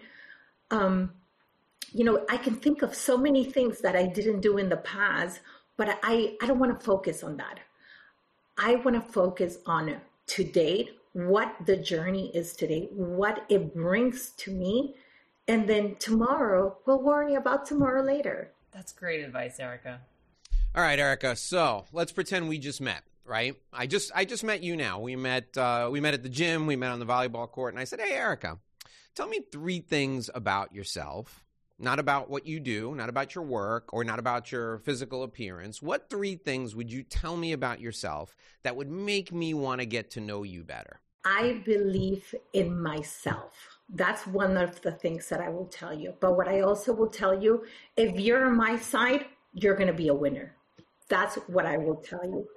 You know, I can think of so many things that I didn't do in the past, but I don't want to focus on that. I want to focus on today, what the journey is today, what it brings to me. And then tomorrow, we'll worry about tomorrow later. That's great advice, Erica. All right, Erica. So let's pretend we just met, right? I just met you now. We met at the gym. We met on the volleyball court. And I said, hey, Erica, tell me 3 things about yourself. Not about what you do, not about your work, or not about your physical appearance. What 3 things would you tell me about yourself that would make me want to get to know you better? I believe in myself. That's one of the things that I will tell you. But what I also will tell you, if you're on my side, you're going to be a winner. That's what I will tell you.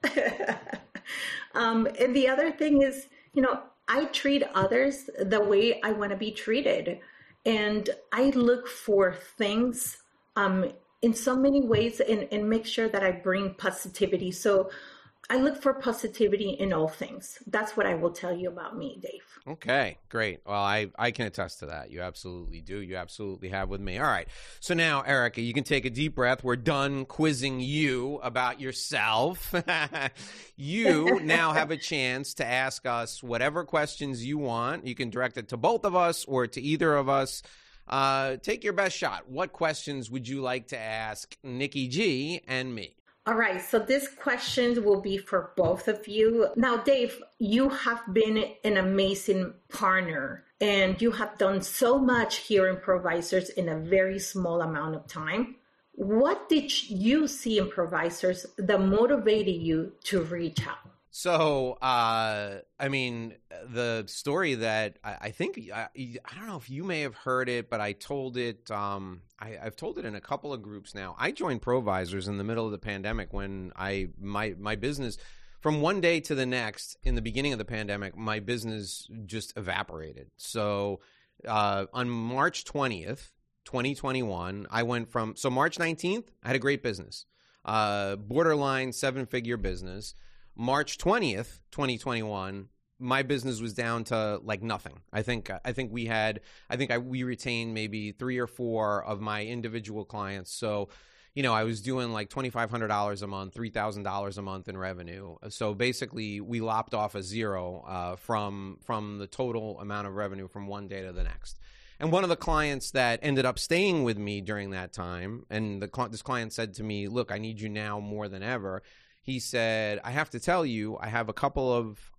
And the other thing is, you know, I treat others the way I want to be treated. And I look for things in so many ways and make sure that I bring positivity. So I look for positivity in all things. That's what I will tell you about me, Dave. Okay, great. Well, I can attest to that. You absolutely do. You absolutely have with me. All right. So now, Erica, you can take a deep breath. We're done quizzing you about yourself. You now have a chance to ask us whatever questions you want. You can direct it to both of us or to either of us. Take your best shot. What questions would you like to ask Nikki G and me? All right, so this question will be for both of you. Now, Dave, you have been an amazing partner and you have done so much here in Provisors in a very small amount of time. What did you see in Provisors that motivated you to reach out? So, I mean, the story that I think, I don't know if you may have heard it, but I told it, I've told it in a couple of groups now. I joined Provisors in the middle of the pandemic when my business, from one day to the next, in the beginning of the pandemic, my business just evaporated. So, on March 20th, 2021, I went from, so March 19th, I had a great business, borderline 7-figure business. March 20th, 2021, my business was down to like nothing. I think we retained maybe 3 or 4 of my individual clients. So, I was doing like $2,500 a month, $3,000 a month in revenue. So basically we lopped off a zero from the total amount of revenue from one day to the next. And one of the clients that ended up staying with me during that time, and this client said to me, "Look, I need you now more than ever." He said, "I have to tell you, I have a couple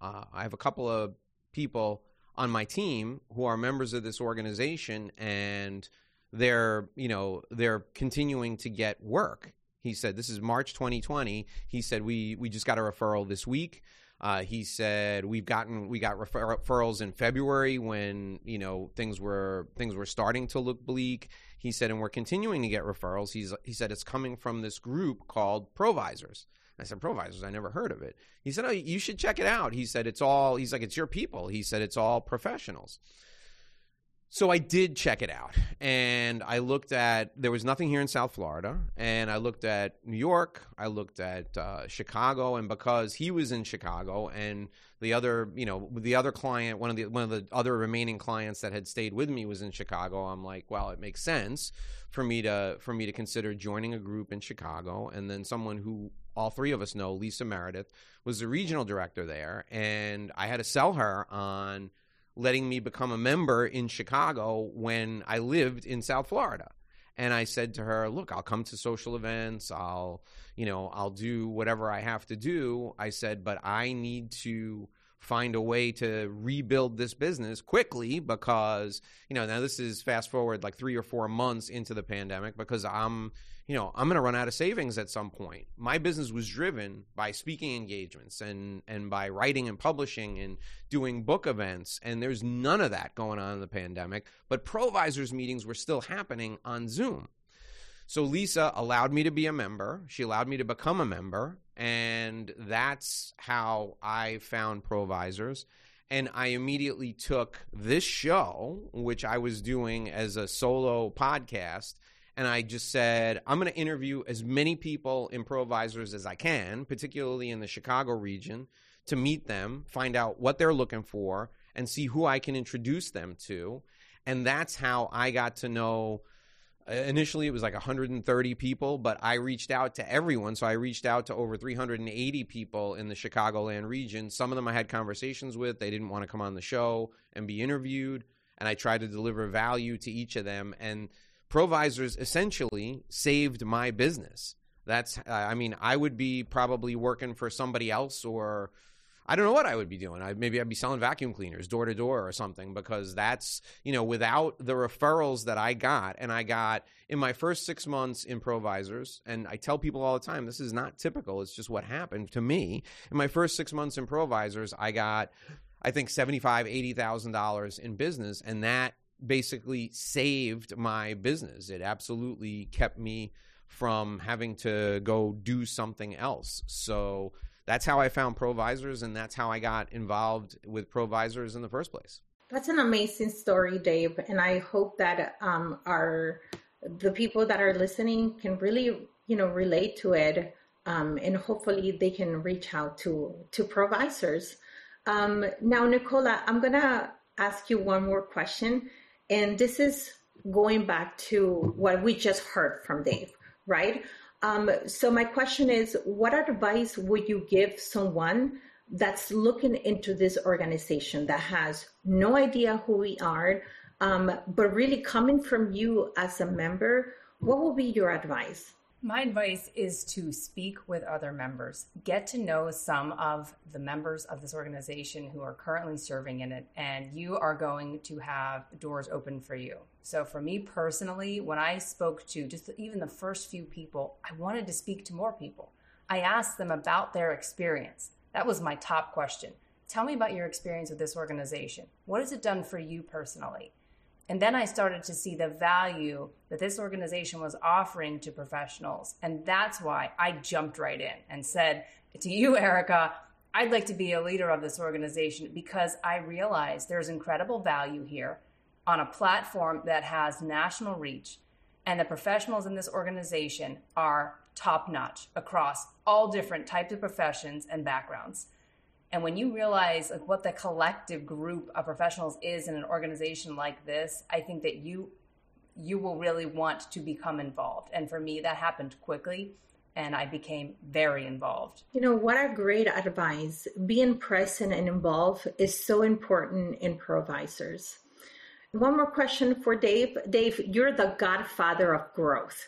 of people on my team who are members of this organization, and they're continuing to get work." He said, "This is March 2020. He said, we just got a referral this week." He said, we got referrals in February when, things were starting to look bleak. He said, and we're continuing to get referrals. He said, it's coming from this group called Provisors. I said, Provisors? I never heard of it. He said, oh, you should check it out. He said, it's your people. He said, it's all professionals. So I did check it out, and I looked at, there was nothing here in South Florida, and I looked at New York, I looked at Chicago, and because he was in Chicago, and the other client, one of the other remaining clients that had stayed with me was in Chicago, I'm like, well, it makes sense for me to consider joining a group in Chicago. And then someone who all three of us know, Lisa Meredith, was the regional director there, and I had to sell her on letting me become a member in Chicago when I lived in South Florida. And I said to her, look, I'll come to social events. I'll do whatever I have to do. I said, but I need to find a way to rebuild this business quickly because, now this is fast forward like 3 or 4 months into the pandemic, because I'm going to run out of savings at some point. My business was driven by speaking engagements and by writing and publishing and doing book events. And there's none of that going on in the pandemic, but Provisors meetings were still happening on Zoom. So Lisa allowed me to be a member. She allowed me to become a member. And that's how I found Provisors. And I immediately took this show, which I was doing as a solo podcast, and I just said, I'm going to interview as many people in Provisors as I can, particularly in the Chicago region, to meet them, find out what they're looking for, and see who I can introduce them to. And that's how I got to know. Initially, it was like 130 people, but I reached out to everyone. So I reached out to over 380 people in the Chicagoland region. Some of them I had conversations with. They didn't want to come on the show and be interviewed. And I tried to deliver value to each of them. And Provisors essentially saved my business. I would be probably working for somebody else, or I don't know what I would be doing. Maybe I'd be selling vacuum cleaners door to door or something, because that's, without the referrals that I got, and I got in my first 6 months in Provisors, and I tell people all the time, this is not typical. It's just what happened to me. In my first 6 months in Provisors, I got, I think, $75,000, $80,000 in business, and that basically saved my business. It absolutely kept me from having to go do something else. So that's how I found Provisors, and that's how I got involved with Provisors in the first place. That's an amazing story, Dave. And I hope that the people that are listening can really, relate to it. And hopefully they can reach out to Provisors. Now, Nicola, I'm going to ask you one more question. And this is going back to what we just heard from Dave, right? So my question is, what advice would you give someone that's looking into this organization that has no idea who we are, but really coming from you as a member? What will be your advice? My advice is to speak with other members. Get to know some of the members of this organization who are currently serving in it, and you are going to have doors open for you. So for me personally, when I spoke to just even the first few people, I wanted to speak to more people. I asked them about their experience. That was my top question. Tell me about your experience with this organization. What has it done for you personally? And then I started to see the value that this organization was offering to professionals. And that's why I jumped right in and said to you, Erica, I'd like to be a leader of this organization because I realize there's incredible value here on a platform that has national reach. And the professionals in this organization are top-notch across all different types of professions and backgrounds. And when you realize what the collective group of professionals is in an organization like this, I think that you will really want to become involved. And for me, that happened quickly, and I became very involved. You know, what a great advice. Being present and involved is so important in Provisors. One more question for Dave. Dave, you're the godfather of growth.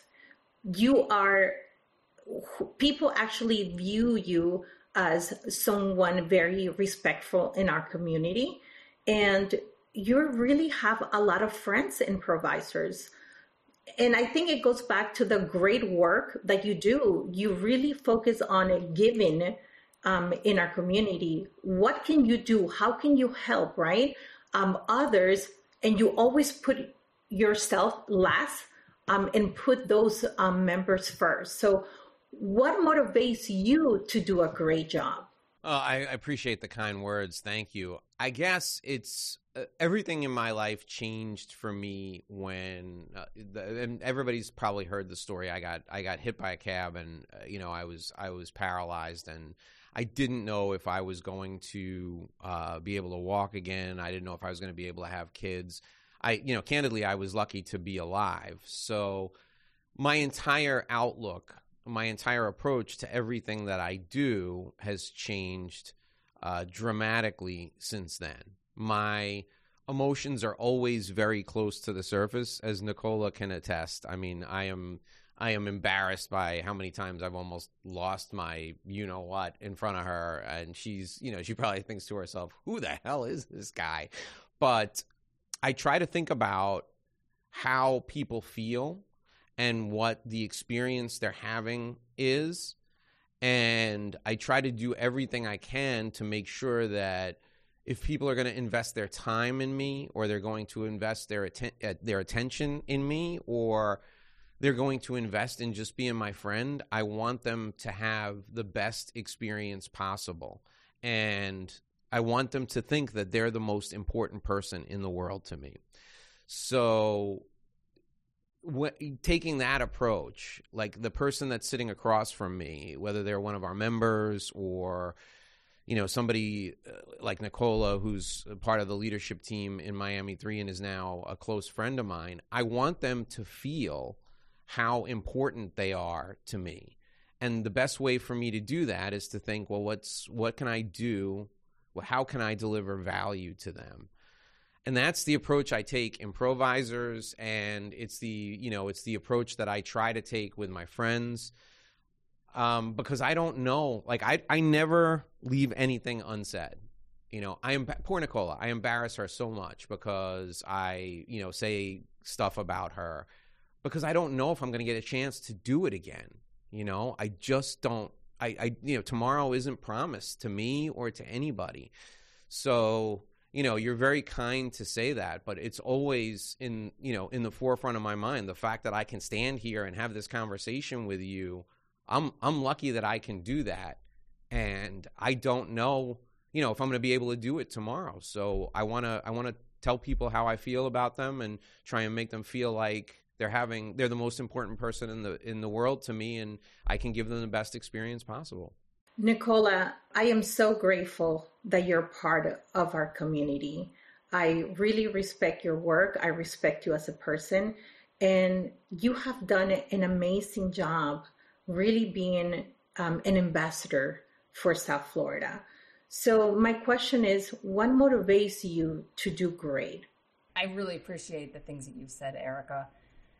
People actually view you as someone very respectful in our community. And you really have a lot of friends in Provisors. And I think it goes back to the great work that you do. You really focus on giving in our community. What can you do? How can you help, right? Others, and you always put yourself last and put those members first. So what motivates you to do a great job? I appreciate the kind words. Thank you. I guess it's everything in my life changed for me when, and everybody's probably heard the story. I got hit by a cab, and I was paralyzed, and I didn't know if I was going to be able to walk again. I didn't know if I was going to be able to have kids. Candidly, I was lucky to be alive. So my entire outlook, my entire approach to everything that I do has changed dramatically since then. My emotions are always very close to the surface, as Nicola can attest. I mean, I am embarrassed by how many times I've almost lost my you-know-what in front of her, and she's, she probably thinks to herself, who the hell is this guy? But I try to think about how people feel and what the experience they're having is. And I try to do everything I can to make sure that if people are going to invest their time in me, or they're going to invest their attention in me, or they're going to invest in just being my friend, I want them to have the best experience possible. And I want them to think that they're the most important person in the world to me. So taking that approach, like the person that's sitting across from me, whether they're one of our members or, somebody like Nicola, who's a part of the leadership team in Miami 3 and is now a close friend of mine, I want them to feel how important they are to me. And the best way for me to do that is to think, well, what can I do? Well, how can I deliver value to them? And that's the approach I take in Provisors, and it's the approach that I try to take with my friends, because I don't know, I never leave anything unsaid. Poor Nicola, I embarrass her so much because I, say stuff about her because I don't know if I'm going to get a chance to do it again. I just don't. Tomorrow isn't promised to me or to anybody. So, you're very kind to say that, but it's always in the forefront of my mind. The fact that I can stand here and have this conversation with you, I'm lucky that I can do that. And I don't know, if I'm going to be able to do it tomorrow. So I want to tell people how I feel about them and try and make them feel like they're the most important person in the world to me, and I can give them the best experience possible. Nicola, I am so grateful that you're part of our community. I really respect your work. I respect you as a person, and you have done an amazing job really being an ambassador for South Florida. So my question is, what motivates you to do great? I really appreciate the things that you've said, Erica.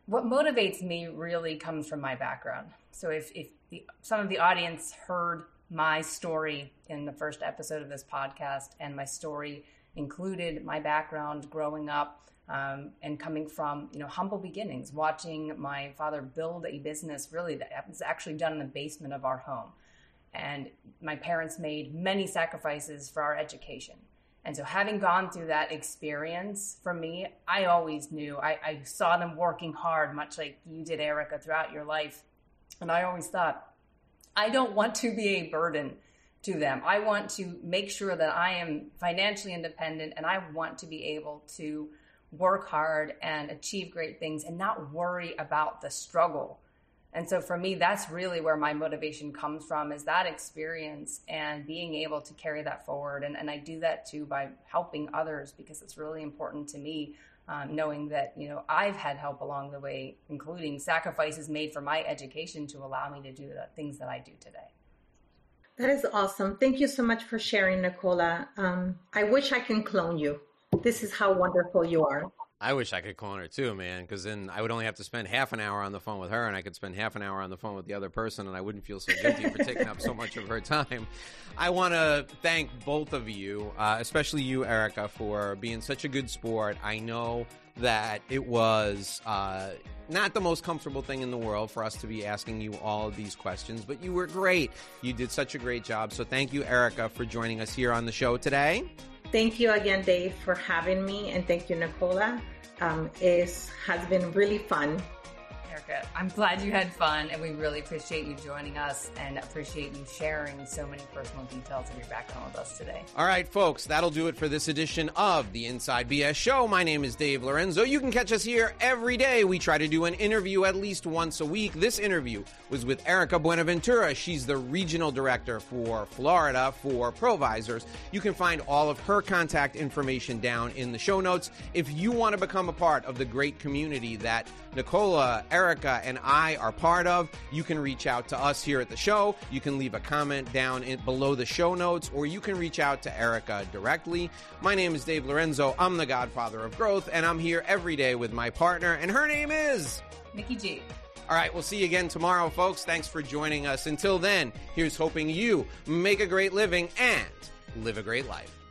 What motivates me really comes from my background. So if some of the audience heard my story in the first episode of this podcast, and my story included my background growing up and coming from humble beginnings, watching my father build a business really that was actually done in the basement of our home. And my parents made many sacrifices for our education. And so having gone through that experience, for me, I always knew, I saw them working hard, much like you did, Erica, throughout your life. And I always thought, I don't want to be a burden to them. I want to make sure that I am financially independent, and I want to be able to work hard and achieve great things and not worry about the struggle. And so for me, that's really where my motivation comes from, is that experience and being able to carry that forward. And I do that too by helping others, because it's really important to me, knowing that, I've had help along the way, including sacrifices made for my education to allow me to do the things that I do today. That is awesome. Thank you so much for sharing, Nicola. I wish I can clone you. This is how wonderful you are. I wish I could clone her too, man, because then I would only have to spend half an hour on the phone with her, and I could spend half an hour on the phone with the other person, and I wouldn't feel so guilty for taking up so much of her time. I want to thank both of you, especially you, Erica, for being such a good sport. I know that it was not the most comfortable thing in the world for us to be asking you all of these questions, but you were great. You did such a great job. So thank you, Erica, for joining us here on the show today. Thank you again, Dave, for having me, and thank you, Nicola. It has been really fun. Erica, I'm glad you had fun, and we really appreciate you joining us and appreciate you sharing so many personal details of your background with us today. All right, folks, that'll do it for this edition of the Inside BS Show. My name is Dave Lorenzo. You can catch us here every day. We try to do an interview at least once a week. This interview was with Erica Buenaventura. She's the regional director for Florida for Provisors. You can find all of her contact information down in the show notes. If you want to become a part of the great community that Nicola, Erica, and I are part of, you can reach out to us here at the show. You can leave a comment down below the show notes, or you can reach out to Erica directly. My name is Dave Lorenzo. I'm the godfather of growth, and I'm here every day with my partner, and her name is Nikki G. All right, we'll see you again tomorrow, folks. Thanks for joining us. Until then, here's hoping you make a great living and live a great life.